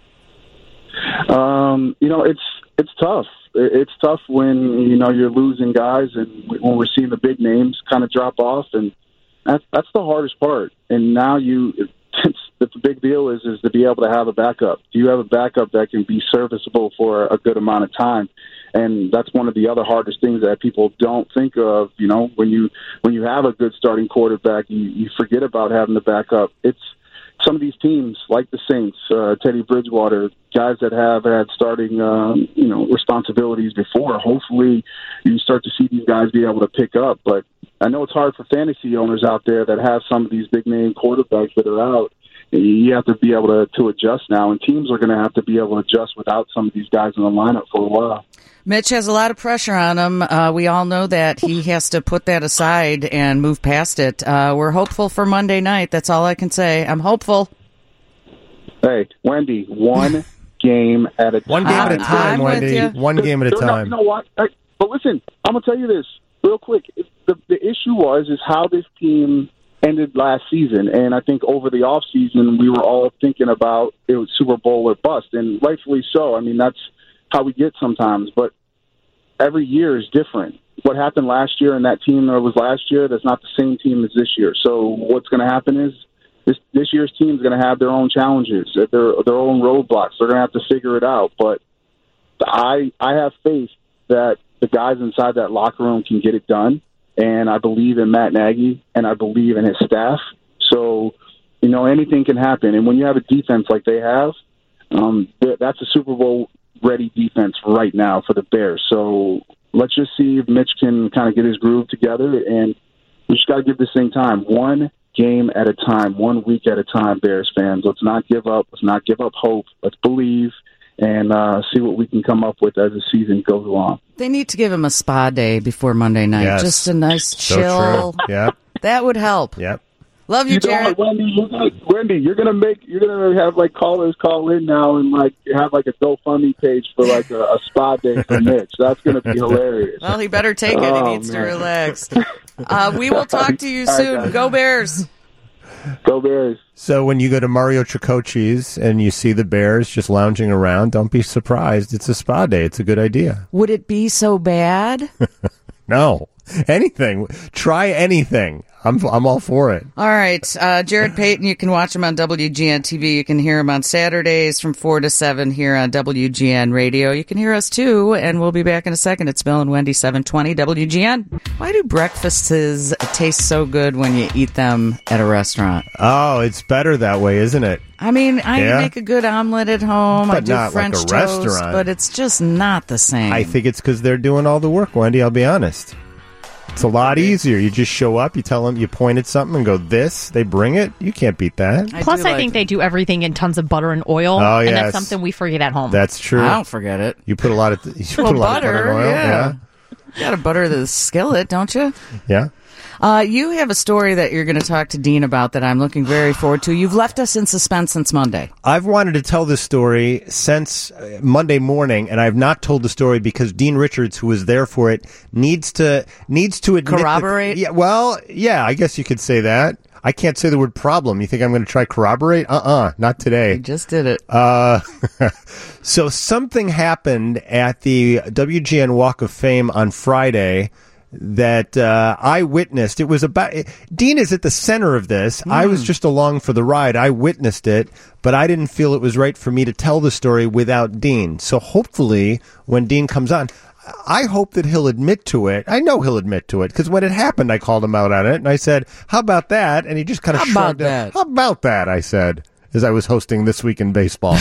Um, you know, it's it's tough. It's tough when, you know, you're losing guys and when we're seeing the big names kind of drop off, and that's, that's the hardest part. And now you, it's, the big deal is is to be able to have a backup. Do you have a backup that can be serviceable for a good amount of time? And that's one of the other hardest things that people don't think of. You know, when you when you have a good starting quarterback, you, you forget about having the backup. It's some of these teams, like the Saints, uh, Teddy Bridgewater, guys that have had starting, um, you know, responsibilities before. Hopefully, you start to see these guys be able to pick up. But I know it's hard for fantasy owners out there that have some of these big name quarterbacks that are out. You have to be able to, to adjust now, and teams are going to have to be able to adjust without some of these guys in the lineup for a while. Mitch has a lot of pressure on him. Uh, we all know that. He has to put that aside and move past it. Uh, we're hopeful for Monday night. That's all I can say. I'm hopeful. Hey, Wendy, one game at a time. One game at a time, I'm Wendy. One game at a No, no, time. you know what? I, but listen, I'm going to tell you this real quick. The, the issue was is how this team ended last season, and I think over the off season we were all thinking about it was Super Bowl or bust, and rightfully so. I mean, that's how we get sometimes, but every year is different. What happened last year and that team that was last year, that's not the same team as this year. So what's going to happen is this this year's team is going to have their own challenges, their their own roadblocks. They're going to have to figure it out. But I I have faith that the guys inside that locker room can get it done, and I believe in Matt Nagy and I believe in his staff. So, you know, anything can happen. And when you have a defense like they have, um, that's a Super Bowl ready defense right now for the Bears. So let's just see if Mitch can kind of get his groove together, and we just got to give this thing time. One game at a time, one week at a time, Bears fans. Let's not give up. Let's not give up hope. Let's believe and uh, see what we can come up with as the season goes along. They need to give him a spa day before Monday night. Yes. Just a nice So chill. true. Yep. That would help. Yep. Love you, You know Jared. what, Wendy, you're gonna, Wendy, you're gonna make, you're gonna have like callers call in now and like have like a GoFundMe page for like a, a spa day for Mitch. That's gonna be hilarious. Well, he better take it. Oh, he needs man. to relax. Uh, we will talk to you All right, soon. guys. Go Bears. Go Bears. So when you go to Mario Tricocci's and you see the Bears just lounging around, don't be surprised. It's a spa day. It's a good idea. Would it be so bad? No. Anything. Try anything. I'm I'm all for it. All right. Uh, Jared Payton, you can watch him on W G N T V. You can hear him on Saturdays from four to seven here on W G N Radio. You can hear us, too, and we'll be back in a second. It's Bill and Wendy, seven twenty W G N. Why do breakfasts taste so good when you eat them at a restaurant? Oh, it's better that way, isn't it? I mean, I Yeah. make a good omelet at home. But I do not like French a toast, restaurant. but it's just not the same. I think it's because they're doing all the work, Wendy. I'll be honest. It's a lot easier. You just show up, you tell them, you point at something and go, this, they bring it. You can't beat that. I Plus, do I like think they do everything in tons of butter and oil. Oh, And yes. that's something we forget at home. That's true. I don't forget it. You put a lot of you put Well, a lot butter, of butter and oil. yeah. You got to butter the skillet, don't you? Yeah. Uh, you have a story that you're going to talk to Dean about that I'm looking very forward to. You've left us in suspense since Monday. I've wanted to tell this story since uh, Monday morning, and I've not told the story because Dean Richards, who was there for it, needs to needs to admit that- Corroborate? yeah, well, yeah, I guess you could say that. I can't say the word problem. You think I'm going to try corroborate? Uh-uh, not today. You just did it. Uh, so something happened at the W G N Walk of Fame on Friday that uh, I witnessed. It was about Dean is at the center of this. I was just along for the ride. I witnessed it, but I didn't feel it was right for me to tell the story without Dean. So hopefully, when Dean comes on, I hope that he'll admit to it. I know he'll admit to it because when it happened, I called him out on it and I said, "How about that?" And he just kind of How about shrugged. it. that? How about that? I said as I was hosting This Week in Baseball.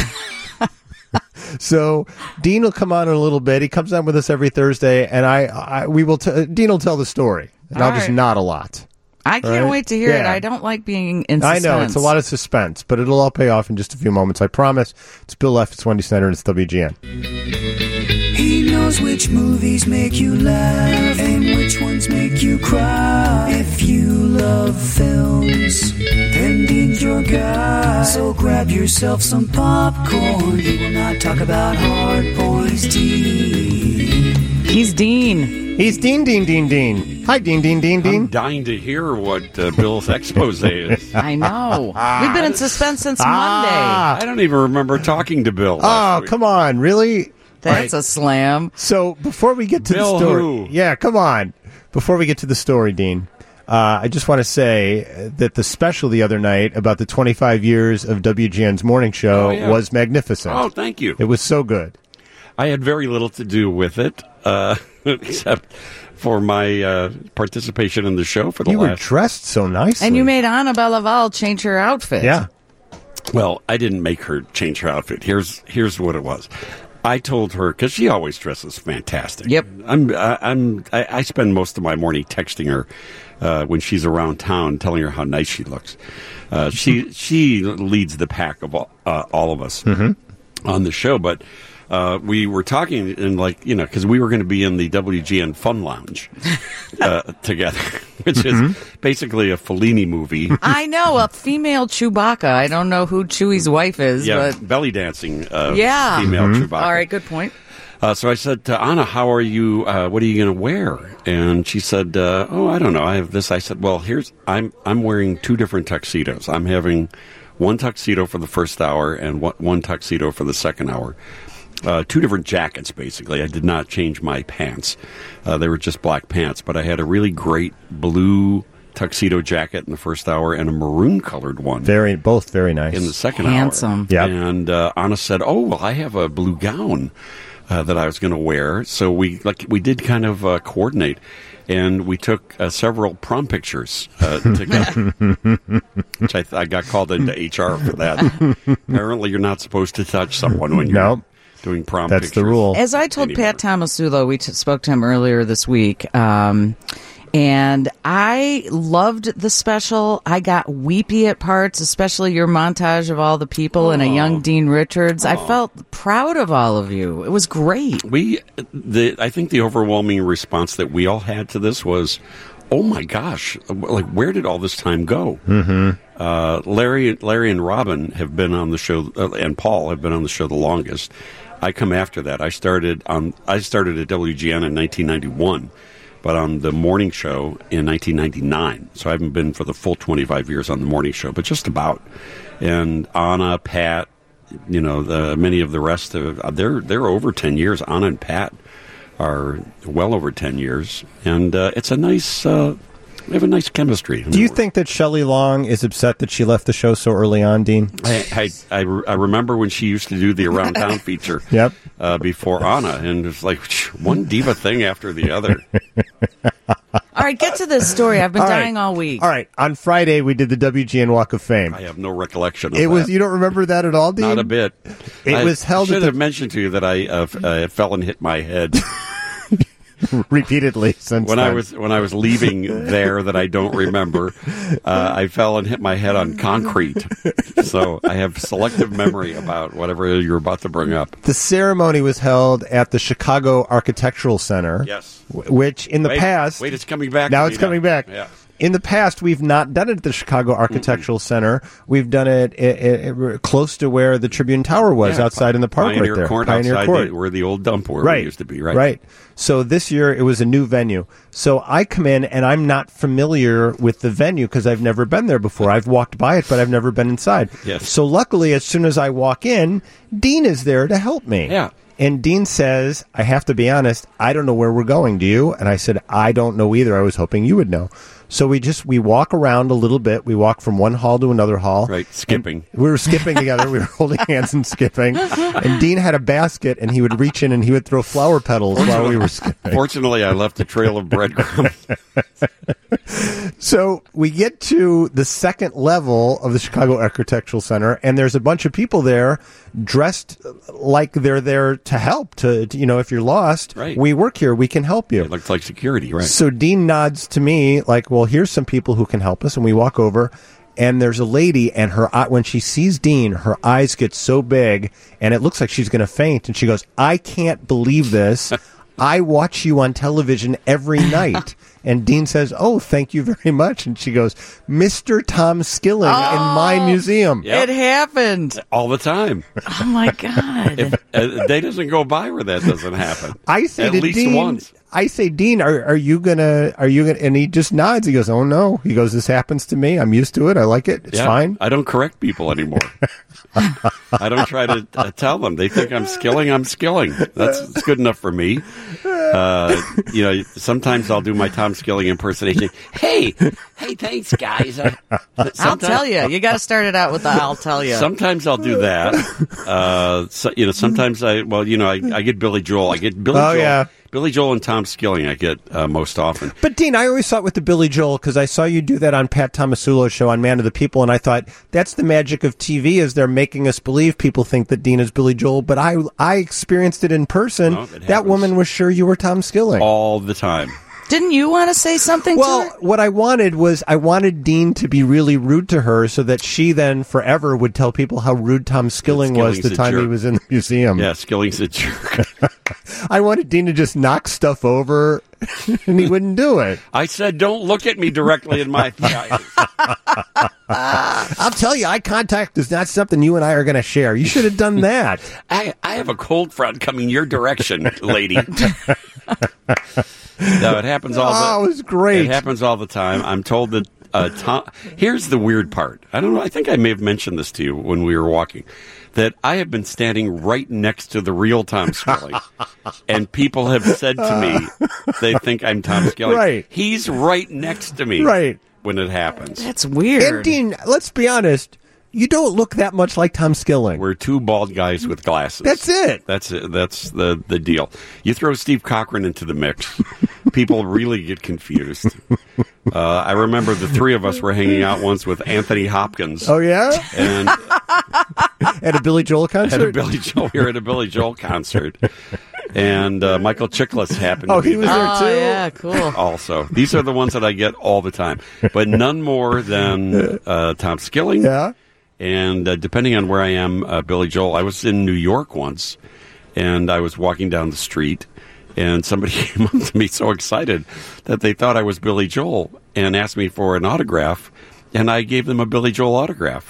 So Dean will come on in a little bit. He comes on with us every Thursday, and I, I we will. T- Dean will tell the story, and All I'll just right. nod a lot. I can't Right? wait to hear it. Yeah. I don't like being in I suspense. know it's a lot of suspense, but it'll all pay off in just a few moments. I promise. It's Bill F. It's Wendy Snyder, and it's W G N. He knows which movies make you laugh and which ones make you cry. If you love films, then Dean's your guy. So grab yourself some popcorn. He will not talk about hard points. Dean. He's Dean. He's Dean, Dean, Dean, Dean. Hi, Dean, Dean, Dean, Dean. I'm dying to hear what uh, Bill's expose is. I know. We've been in suspense since Ah. I don't even remember talking to Bill. Oh, last week. come on, really? That's a slam. So before we get to Bill the story, who? yeah, come on. Before we get to the story, Dean, uh, I just want to say that the special the other night about the twenty-five years of W G N's morning show Oh, yeah. was magnificent. Oh, thank you. It was so good. I had very little to do with it, uh, except for my uh, participation in the show for the You were last. dressed so nicely. And you made Annabelle Laval change her outfit. Yeah. Well, I didn't make her change her outfit. Here's here's what it was. I told her because she always dresses fantastic. Yep. I'm I, I'm I, I spend most of my morning texting her uh, when she's around town, telling her how nice she looks. Uh, she she leads the pack of all, uh, all of us on the show, but. Uh, we were talking and like, you know, because we were going to be in the W G N Fun Lounge uh, together, which is basically a Fellini movie. I know, a female Chewbacca. I don't know who Chewie's wife is, Yeah, but belly dancing uh, yeah. female Chewbacca. All right, good point. Uh, so I said to Anna, how are you, uh, what are you going to wear? And she said, uh, oh, I don't know. I have this. I said, well, here's, I'm, I'm wearing two different tuxedos. I'm having one tuxedo for the first hour and one, one tuxedo for the second hour. Uh, two different jackets, basically. I did not change my pants. Uh, they were just black pants, but I had a really great blue tuxedo jacket in the first hour and a maroon-colored one. Very, both very nice. In the second Handsome. hour. Yeah. And uh, Anna said, oh, well, I have a blue gown uh, that I was going to wear. So we like we did kind of uh, coordinate. And we took uh, several prom pictures uh, together, which I, th- I got called into H R for that. Apparently, you're not supposed to touch someone when you're No. doing prom That's pictures. the rule. As I told Anymore. Pat Tomasulo, we t- spoke to him earlier this week, um, and I loved the special. I got weepy at parts, especially your montage of all the people and a young Dean Richards. I felt proud of all of you. It was great. We, the I think the overwhelming response that we all had to this was, "Oh my gosh! Like, where did all this time go?" Mm-hmm. Uh, Larry, Larry, and Robin have been on the show, uh, and Paul have been on the show the longest. I come after that. I started on. I started at W G N in nineteen ninety-one, but on the morning show in nineteen ninety-nine. So I haven't been for the full twenty-five years on the morning show, but just about. And Anna, Pat, you know, the, many of the rest of they're they're over ten years. Anna and Pat are well over ten years, and uh, it's a nice. Uh, we have a nice chemistry. Do you think that Shelley Long is upset that she left the show so early on, Dean? I, I, I, re- I remember when she used to do the Around Town feature. Yep. Uh, before Anna, and it's like one diva thing after the other. All right, get to this story. I've been All right. dying all week. All right, on Friday we did the W G N Walk of Fame. I have no recollection of It that. was you don't remember that at all, Dean? Not a bit. It I was held should at the- have mentioned to you that I uh, f- uh, fell and hit my head repeatedly since when then. I was when I was leaving there that I don't remember. Uh, I fell and hit my head on concrete, so I have selective memory about whatever you're about to bring up. The ceremony was held at the Chicago Architectural Center. Yes. w- Which in the Wait, past, wait, it's coming back. now to it's me coming back. Yeah. In the past, we've not done it at the Chicago Architectural Center. We've done it i- i- i- close to where the Tribune Tower was, Yeah, outside in the park Pioneer right there. Court, Pioneer outside Court. the- where the old dump where right. we used to be. Right. Right. So this year it was a new venue. So I come in and I'm not familiar with the venue because I've never been there before. I've walked by it, but I've never been inside. Yes. So luckily, as soon as I walk in, Dean is there to help me. Yeah. And Dean says, I have to be honest, I don't know where we're going. Do you? And I said, I don't know either. I was hoping you would know. So we just, we walk around a little bit. We walk from one hall to another hall. Right, skipping. And we were skipping together. We were holding hands and skipping. And Dean had a basket, and he would reach in and he would throw flower petals while we were skipping. Fortunately, I left a trail of breadcrumbs. So we get to the second level of the Chicago Architectural Center, and there's a bunch of people there dressed like they're there to help. To, to you know, if you're lost, Right. we work here. We can help you. It looks like security, right? So Dean nods to me like, well, here's some people who can help us. And we walk over, and there's a lady, and her eye, when she sees Dean, her eyes get so big, and it looks like she's going to faint. And she goes, I can't believe this. I watch you on television every night. And Dean says, oh, thank you very much. And she goes, Mister Tom Skilling in my museum. Yep. It happened. All the time. Oh, my God. If a day doesn't go by where that doesn't happen. I say At to least Dean, once. I say, Dean, are, are you gonna, are you gonna, and he just nods. He goes, oh no. He goes, this happens to me. I'm used to it. I like it. It's Yeah, fine. I don't correct people anymore. I don't try to uh, tell them. They think I'm skilling. I'm skilling. That's, that's good enough for me. Uh, you know, sometimes I'll do my Tom Skilling impersonation. Hey, hey, thanks, guys. Uh, I'll sometimes- tell you. You got to start it out with the I'll tell you. Sometimes I'll do that. Uh, so, you know, sometimes I, well, you know, I, I get Billy Joel. I get Billy Oh, Joel. yeah. Billy Joel and Tom Skilling I get uh, most often. But Dean, I always thought with the Billy Joel, because I saw you do that on Pat Tomasulo's show on Man of the People, and I thought that's the magic of T V, is they're making us believe people think that Dean is Billy Joel. But I, I experienced it in person. No, it that happens. woman was sure you were Tom Skilling. All the time. Didn't you want to say something Well, to her? what I wanted was I wanted Dean to be really rude to her so that she then forever would tell people how rude Tom Skilling was Skilling's the a time he jerk. was in the museum. Yeah, Skilling's a jerk. I wanted Dean to just knock stuff over, and he wouldn't do it. I said, don't look at me directly in my eyes. I'll tell you, eye contact is not something you and I are going to share. You should have done that. I, I have a cold front coming your direction, lady. No, it happens all the Oh, it was great. It happens all the time. I'm told that uh, Tom. Here's the weird part. I don't know. I think I may have mentioned this to you when we were walking. That I have been standing right next to the real Tom Skilling, and people have said to me they think I'm Tom Skilling. Right. He's right next to me. Right. When it happens. That's weird. And Dean, let's be honest, you don't look that much like Tom Skilling. We're two bald guys with glasses. That's it. That's it. That's the, the deal. You throw Steve Cochran into the mix, people really get confused. Uh, I remember the three of us were hanging out once with Anthony Hopkins. Oh, yeah? And at a Billy Joel concert? At a Billy Joel. We were at a Billy Joel concert. And uh, Michael Chiklis happened Oh, to be he was there. there too? Oh, yeah, cool. Also, these are the ones that I get all the time, but none more than uh, Tom Skilling. Yeah. And uh, depending on where I am, uh, Billy Joel. I was in New York once, and I was walking down the street, and somebody came up to me so excited that they thought I was Billy Joel and asked me for an autograph, and I gave them a Billy Joel autograph.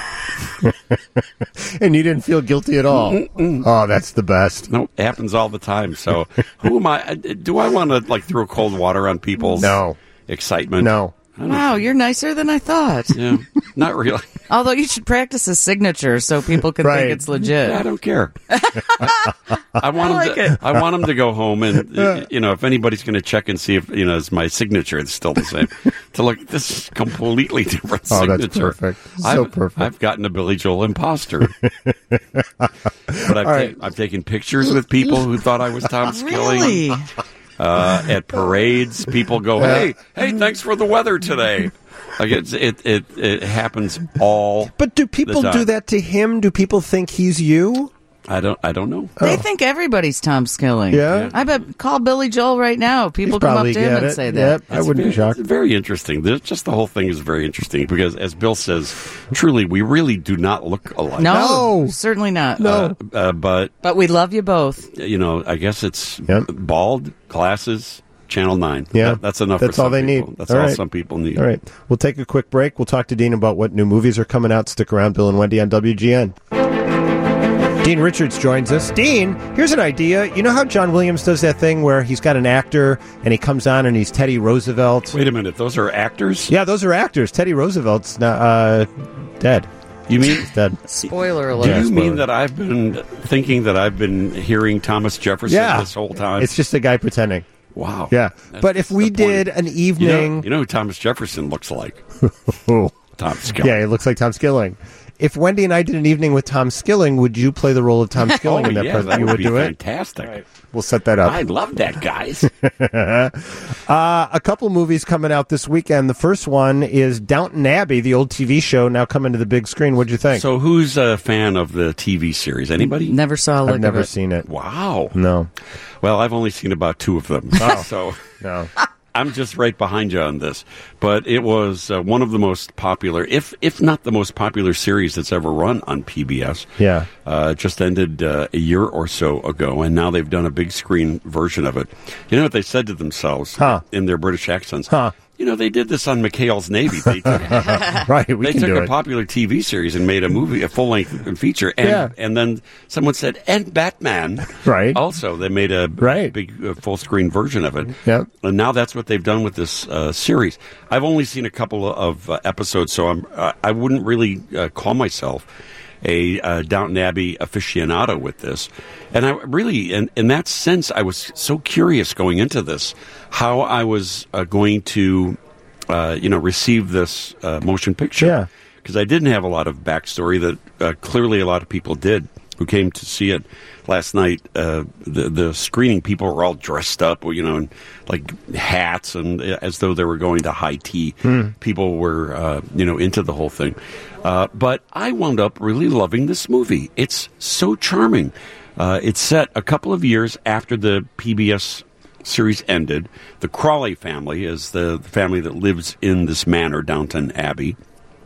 And you didn't feel guilty at all. Mm-mm. Oh, that's the best. No, it happens all the time. So who am I? Do I want to like throw cold water on people's No. excitement? No. Wow, you're nicer than I thought. Yeah, not really. Although you should practice his signature so people can Right. think it's legit. I don't care. I, I want I him like to. it. I want him to go home and uh, you know, if anybody's going to check and see if you know, is my signature is still the same. To look, this is completely different Oh, signature. that's perfect. So I've, perfect. I've gotten a Billy Joel imposter, but I've, All right. ta- I've taken pictures with people who thought I was Tom Skilling. Really? Uh, at parades, people go, "Hey, hey, thanks for the weather today." Like it's, it, it, it happens all. But do people the do time. that to him? Do people think he's you? I don't. I don't know. They think everybody's Tom Skilling. Yeah? I bet call Billy Joel right now. People He'd come up probably to him get and it. say that. Yep, I It's wouldn't very, be shocked. It's very interesting. There's just the whole thing is very interesting because, as Bill says, truly, we really do not look alike. No, No. certainly not. Uh, uh, but But we love you both. you know, I guess it's Yep. bald, glasses, Channel Nine. Yeah. That- that's enough. That's for all some they people. need. That's All all right. some people need. All right. We'll take a quick break. We'll talk to Dean about what new movies are coming out. Stick around. Bill and Wendy on W G N. Dean Richards joins us. Dean, here's an idea. You know how John Williams does that thing where he's got an actor and he comes on and he's Teddy Roosevelt? Wait a minute. Those are actors? Yeah, those are actors. Teddy Roosevelt's not, uh, dead. You mean? He's dead. Spoiler Do alert. Yeah, you spoiler. mean that I've been thinking that I've been hearing Thomas Jefferson Yeah. this whole time? It's just a guy pretending. wow. Yeah. That's But if we did disappointing. an You know, evening... you know who Thomas Jefferson looks like? Oh. Tom Skilling. Yeah, it looks like Tom Skilling. If Wendy and I did an evening with Tom Skilling, would you play the role of Tom Skilling Oh, in that yeah, present? that You would would be do it? fantastic. We'll set that up. I love that, guys. uh, a couple movies coming out this weekend. The first one is Downton Abbey, the old T V show, now coming to the big screen. What'd you think? So, who's a fan of the T V series? Anybody? Never saw a look I've never of it. seen it. Wow. No. Well, I've only seen about two of them. Oh. So No. I'm just right behind you on this. But it was uh, one of the most popular, if if not the most popular series that's ever run on P B S. Yeah. Uh, it just ended uh, a year or so ago, and now they've done a big screen version of it. You know what they said to themselves Huh. in their British accents? Huh. You know, they did this on McHale's Navy. They took, Right, we they can took do a it. popular T V series and made a movie, a full-length feature, and Yeah. and then someone said, and Batman. Right. Also, they made a Right. big uh, full-screen version of it. Yep. And now that's what they've done with this uh, series. I've only seen a couple of uh, episodes, so I'm uh, I wouldn't really uh, call myself a uh, Downton Abbey aficionado with this. And I really, in, in that sense, I was so curious going into this, how I was uh, going to, uh, you know, receive this uh, motion picture. Yeah. Because I didn't have a lot of backstory that uh, clearly a lot of people did who came to see it last night. Uh, the the screening, people were all dressed up, you know, in like hats and uh, as though they were going to high tea. People were, uh, you know, into the whole thing. Uh, but I wound up really loving this movie. It's so charming. Uh, it's set a couple of years after the P B S series ended. The Crawley family is the family that lives in this manor, Downton Abbey.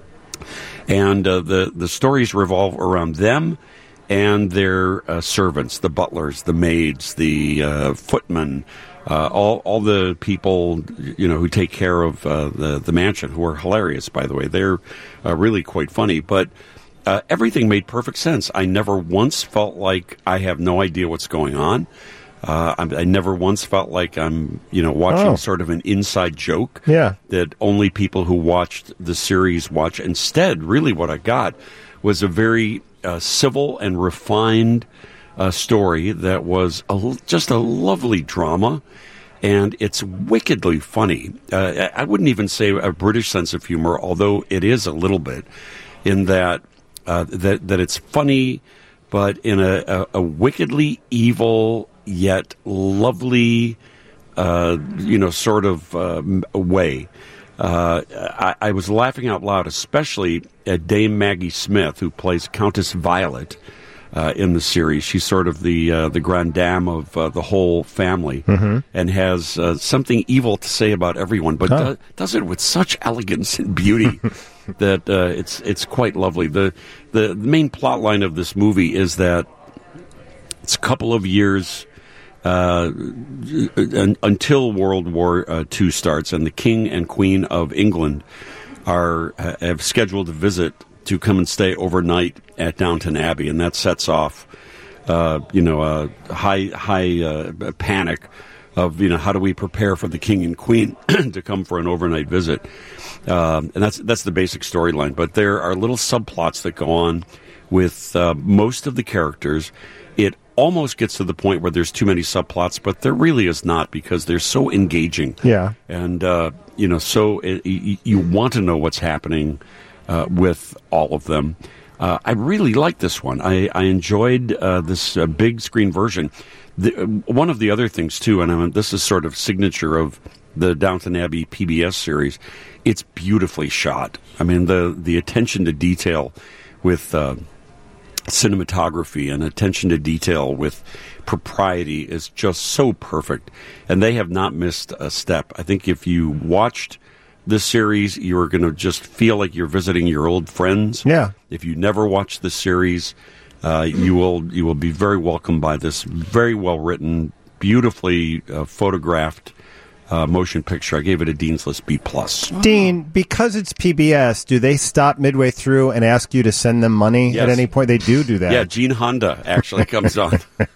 And uh, the, the stories revolve around them and their uh, servants, the butlers, the maids, the uh, footmen, uh, all all the people, you know, who take care of uh, the the mansion, who are hilarious, by the way. They're uh, really quite funny, but uh, everything made perfect sense. I never once felt like I have no idea what's going on. Uh, I, I never once felt like I'm, you know, watching Oh. sort of an inside joke Yeah. that only people who watched the series watch. Instead, really what I got was a very uh, civil and refined uh, story that was a, l- just a lovely drama, and it's wickedly funny. Uh, I I wouldn't even say a British sense of humor, although it is a little bit, in that uh, that that it's funny, but in a, a, a wickedly evil yet lovely, uh, you know, sort of um, way. Uh, I, I was laughing out loud, especially at Dame Maggie Smith, who plays Countess Violet uh, in the series. She's sort of the uh, the grande dame of uh, the whole family, Mhm. and has uh, something evil to say about everyone, but Huh. do- does it with such elegance and beauty that uh, it's it's quite lovely. The the main plot line of this movie is that it's a couple of years uh, un- until World War uh, Two starts, and the King and Queen of England are uh, have scheduled a visit to come and stay overnight at Downton Abbey, and that sets off, uh, you know, a high high uh, panic of, you know, how do we prepare for the king and queen to come for an overnight visit. Um, and that's that's the basic storyline. But there are little subplots that go on with uh, most of the characters. It almost gets to the point where there's too many subplots, but there really is not, because they're so engaging. Yeah. And, uh, you know, so it, you, you want to know what's happening uh, with all of them. Uh, I really like this one. I, I enjoyed uh, this uh, big screen version. The, uh, one of the other things, too, and I mean, this is sort of signature of the Downton Abbey P B S series, it's beautifully shot. I mean, the, the attention to detail with uh, cinematography and attention to detail with propriety is just so perfect. And they have not missed a step. I think if you watched this series, you're going to just feel like you're visiting your old friends. Yeah. If you never watched the series, uh, you will you will be very welcomed by this very well written, beautifully uh, photographed uh, motion picture. I gave it a Dean's List B plus. Dean, because it's P B S, do they stop midway through and ask you to send them money Yes. at any point? They do do that. Yeah, Gene Honda actually comes on.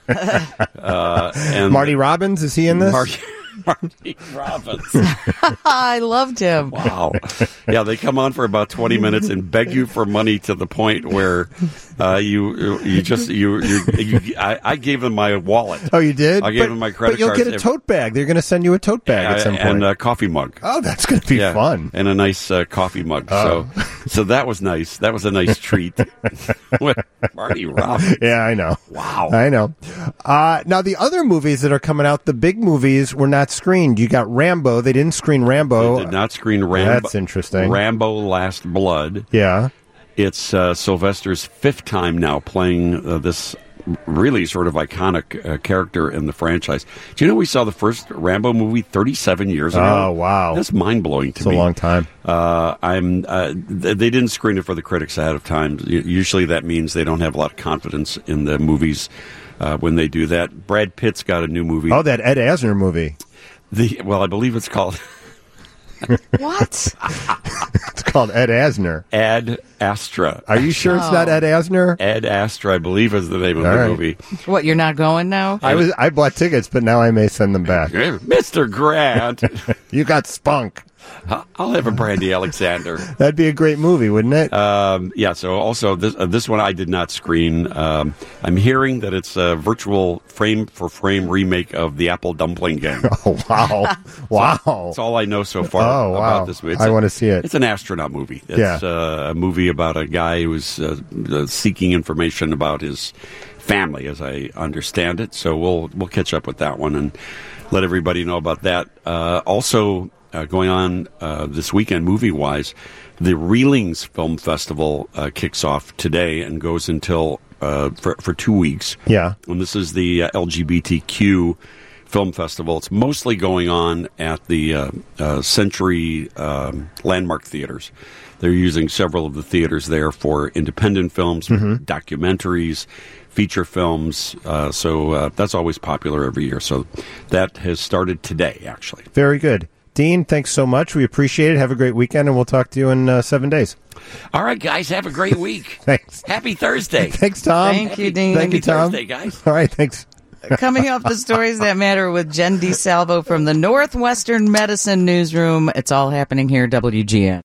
uh, and Marty Robbins, is he in this? Marty, Marty Robbins. I loved him. Wow. Yeah, they come on for about twenty minutes and beg you for money to the point where uh, you you just you, you, you I, I gave them my wallet. Oh, you did? I gave but, them my credit But you'll cards get a tote bag. They're going to send you a tote bag at some point. and a coffee mug. Oh, that's going to be Yeah, fun. and a nice uh, coffee mug. Oh. So, so that was nice. That was a nice treat. With Marty Robbins. Yeah, I know. Wow. I know. Uh, now, the other movies that are coming out, the big movies, were not screened. You got Rambo. They didn't screen Rambo. They did not screen Rambo. That's interesting. Rambo Last Blood. Yeah. It's uh, Sylvester's fifth time now playing uh, this really sort of iconic uh, character in the franchise. Do you know we saw the first Rambo movie thirty-seven years ago? Oh, wow. That's mind-blowing to It's me. a long time. Uh, I'm. Uh, th- they didn't screen it for the critics ahead of time. U- Usually that means they don't have a lot of confidence in the movies uh, when they do that. Brad Pitt's got a new movie. Oh, that Ed Asner movie. The, well, I believe it's called What? It's called Ed Asner. Ad Astra. Are you sure it's not Oh. Ed Asner? Ad Astra, I believe, is the name of All the right. movie. What, you're not going now? I was I bought tickets, but now I may send them back. Mister Grant. You got spunk. I'll have a Brandy Alexander. That'd be a great movie, wouldn't it? Um, yeah, so also this uh, this one I did not screen. Um, I'm hearing that it's a virtual frame-for-frame remake of the Apple Dumpling Gang. Oh, wow. Wow. That's all I know so far Oh, wow. about this movie. It's I a- want to see it. It's an astronaut movie. It's Yeah. uh, a movie about a guy who's uh, uh, seeking information about his family, as I understand it. So we'll we'll catch up with that one and let everybody know about that. Uh, also uh, going on uh, this weekend, movie-wise, the Reelings Film Festival uh, kicks off today and goes until uh, for for two weeks. Yeah. And this is the uh, L G B T Q film festival. It's mostly going on at the uh, uh, Century um, Landmark Theaters. They're using several of the theaters there for independent films, Mhm. documentaries, feature films. Uh, so uh, that's always popular every year. So that has started today, actually. Very good. Dean, thanks so much. We appreciate it. Have a great weekend, and we'll talk to you in uh, seven days. All right, guys, have a great week. Thanks. Happy Thursday. Thanks, Tom. Thank you, Dean. Thank you, Happy Tom. Thursday, guys. All right, thanks. Coming up, the stories that matter with Jen DeSalvo from the Northwestern Medicine Newsroom. It's all happening here, W G N.